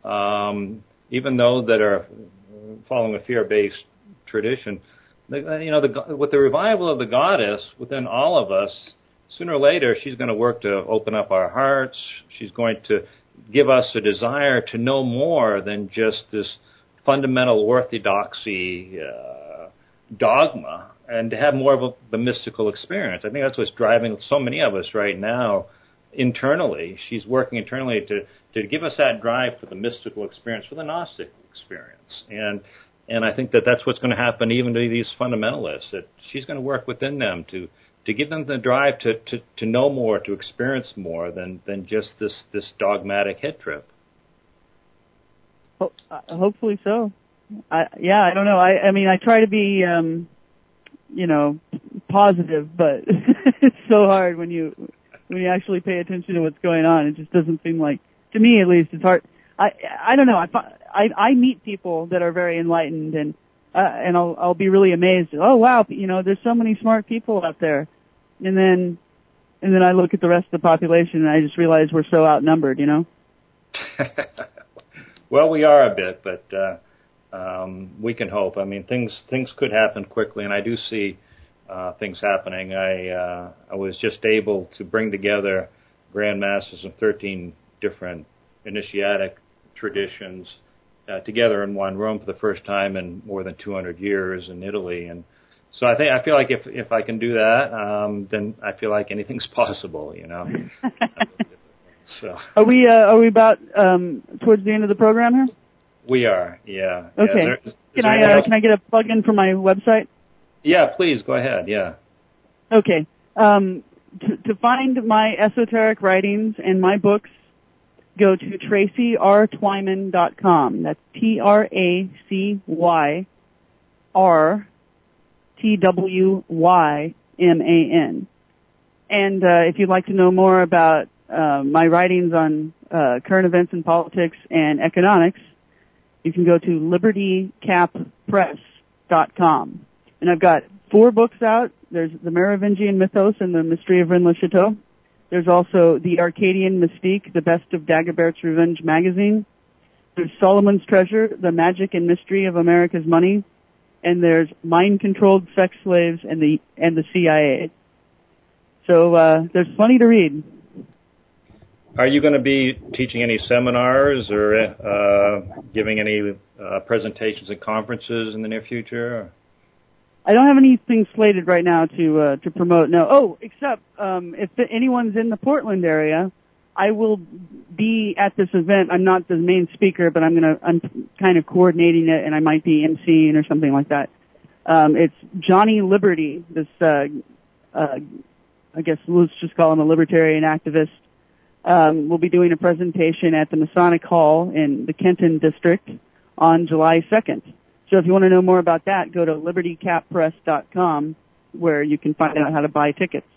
um, even though that are following a fear-based tradition, the, you know, the, with the revival of the goddess within all of us, sooner or later she's going to work to open up our hearts. She's going to give us a desire to know more than just this fundamental orthodoxy uh, dogma, and to have more of a, the mystical experience. I think that's what's driving so many of us right now internally. She's working internally to, to give us that drive for the mystical experience, for the Gnostic experience. And and I think that that's what's going to happen even to these fundamentalists, that she's going to work within them to, to give them the drive to, to, to know more, to experience more than, than just this, this dogmatic head trip. Ho- hopefully so. I, yeah, I don't know. I, I mean, I try to be, um, you know, positive, but it's so hard when you when you actually pay attention to what's going on. It just doesn't seem like, to me at least, it's hard. I I don't know. I I, I meet people that are very enlightened, and uh, and I'll I'll be really amazed. Oh wow, you know, there's so many smart people out there, and then and then I look at the rest of the population, and I just realize we're so outnumbered. You know. Well, we are a bit, but uh, um, we can hope. I mean, things things could happen quickly, and I do see uh, things happening. I uh, I was just able to bring together Grand Masters of thirteen different initiatic traditions uh, together in one room for the first time in more than two hundred years in Italy, and so I think I feel like if if I can do that, um, then I feel like anything's possible. You know. So are we uh, are we about um, towards the end of the program here? We are, yeah. Okay. Yeah. Is there, is, can is I uh, can I get a plug in for my website? Yeah, please go ahead. Yeah. Okay. Um, to, to find my esoteric writings and my books, go to tracy r twyman dot com. That's T R A C Y R T W Y M A N. And uh, if you'd like to know more about uh, my writings on uh, current events in politics and economics, you can go to liberty cap press dot com. And I've got four books out. There's The Merovingian Mythos and the Mystery of Rennes-le-Chateau. There's also The Arcadian Mystique, The Best of Dagobert's Revenge magazine. There's Solomon's Treasure, The Magic and Mystery of America's Money. And there's Mind-Controlled Sex Slaves and the and the C I A. So uh, there's plenty to read. Are you going to be teaching any seminars or uh, giving any uh, presentations at conferences in the near future? Or? I don't have anything slated right now to uh, to promote. No. Oh, except um, if anyone's in the Portland area, I will be at this event. I'm not the main speaker, but I'm gonna I'm kind of coordinating it, and I might be emceeing or something like that. Um, it's Johnny Liberty, this uh, uh, I guess let's just call him a libertarian activist. um, will be doing a presentation at the Masonic Hall in the Kenton District on July second. So if you want to know more about that, go to liberty cap press dot com, where you can find out how to buy tickets.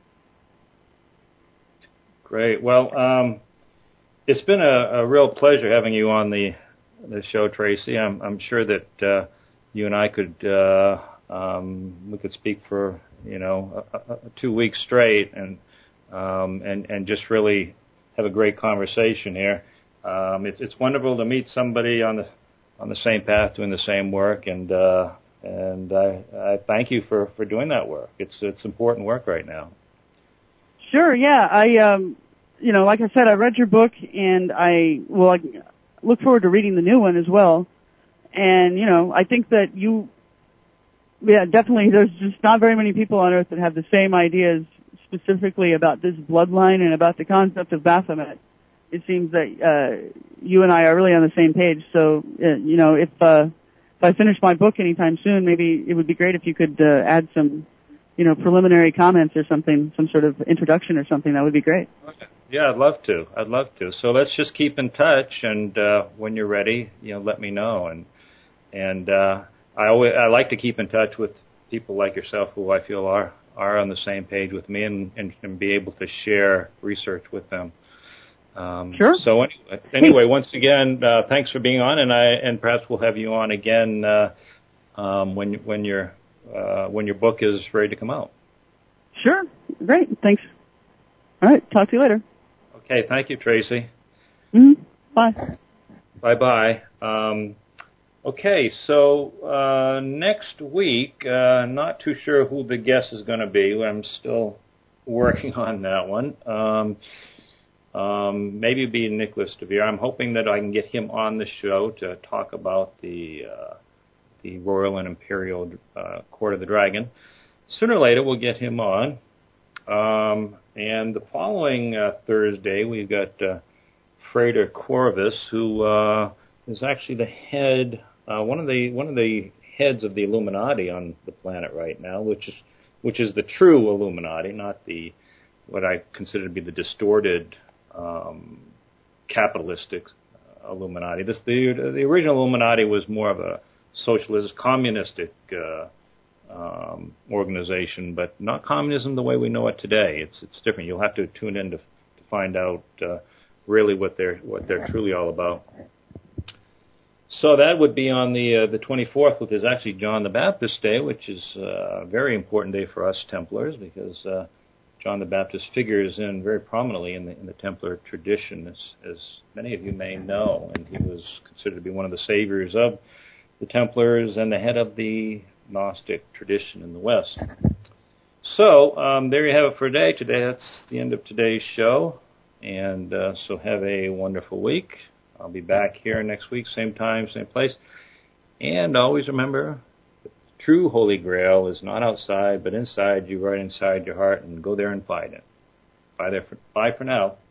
Great. Well, um, it's been a, a real pleasure having you on the the show, Tracy. I'm, I'm sure that uh, you and I could uh, um, we could speak for you know a, a, two weeks straight and um, and and just really have a great conversation here. Um, it's it's wonderful to meet somebody on the on the same path doing the same work, and uh, and I, I thank you for, for doing that work. It's it's important work right now. Sure. Yeah. I um you know like I said, I read your book, and I well I look forward to reading the new one as well. And you know I think that you yeah definitely there's just not very many people on Earth that have the same ideas specifically about this bloodline and about the concept of Baphomet. It seems that uh, you and I are really on the same page. So, uh, you know, if uh, if I finish my book anytime soon, maybe it would be great if you could uh, add some, you know, preliminary comments or something, some sort of introduction or something. That would be great. Yeah, I'd love to. I'd love to. So let's just keep in touch, and uh, when you're ready, you know, let me know. And and uh, I always I like to keep in touch with people like yourself who I feel are are on the same page with me, and, and, and be able to share research with them. Um, sure. So anyway, anyway, once again, uh, thanks for being on, and I and perhaps we'll have you on again uh, um, when when your uh, when your book is ready to come out. Sure. Great. Thanks. All right. Talk to you later. Okay. Thank you, Tracy. Mm-hmm. Bye. Bye bye. Um, okay. So uh, next week, uh, not too sure who the guest is going to be. I'm still working on that one. Um, Um, maybe it'd be Nicholas DeVere. I'm hoping that I can get him on the show to talk about the uh, the Royal and Imperial uh, Court of the Dragon. Sooner or later, we'll get him on. Um, and the following uh, Thursday, we've got uh, Frater Corvus, who uh, is actually the head, uh, one of the one of the heads of the Illuminati on the planet right now, which is which is the true Illuminati, not the what I consider to be the distorted Um, capitalistic uh, Illuminati. This the the original Illuminati was more of a socialist, communistic uh, um, organization, but not communism the way we know it today. It's it's different. You'll have to tune in to to find out uh, really what they're what they're truly all about. So that would be on the uh, the twenty-fourth, which is actually John the Baptist Day, which is uh, a very important day for us Templars because. Uh, John the Baptist figures in very prominently in the, in the Templar tradition, as, as many of you may know, and he was considered to be one of the saviors of the Templars and the head of the Gnostic tradition in the West. So um, there you have it for today. Today, that's the end of today's show, and uh, so have a wonderful week. I'll be back here next week, same time, same place, and always remember, true Holy Grail is not outside, but inside you, right inside your heart, and go there and find it. Bye there for, bye for now.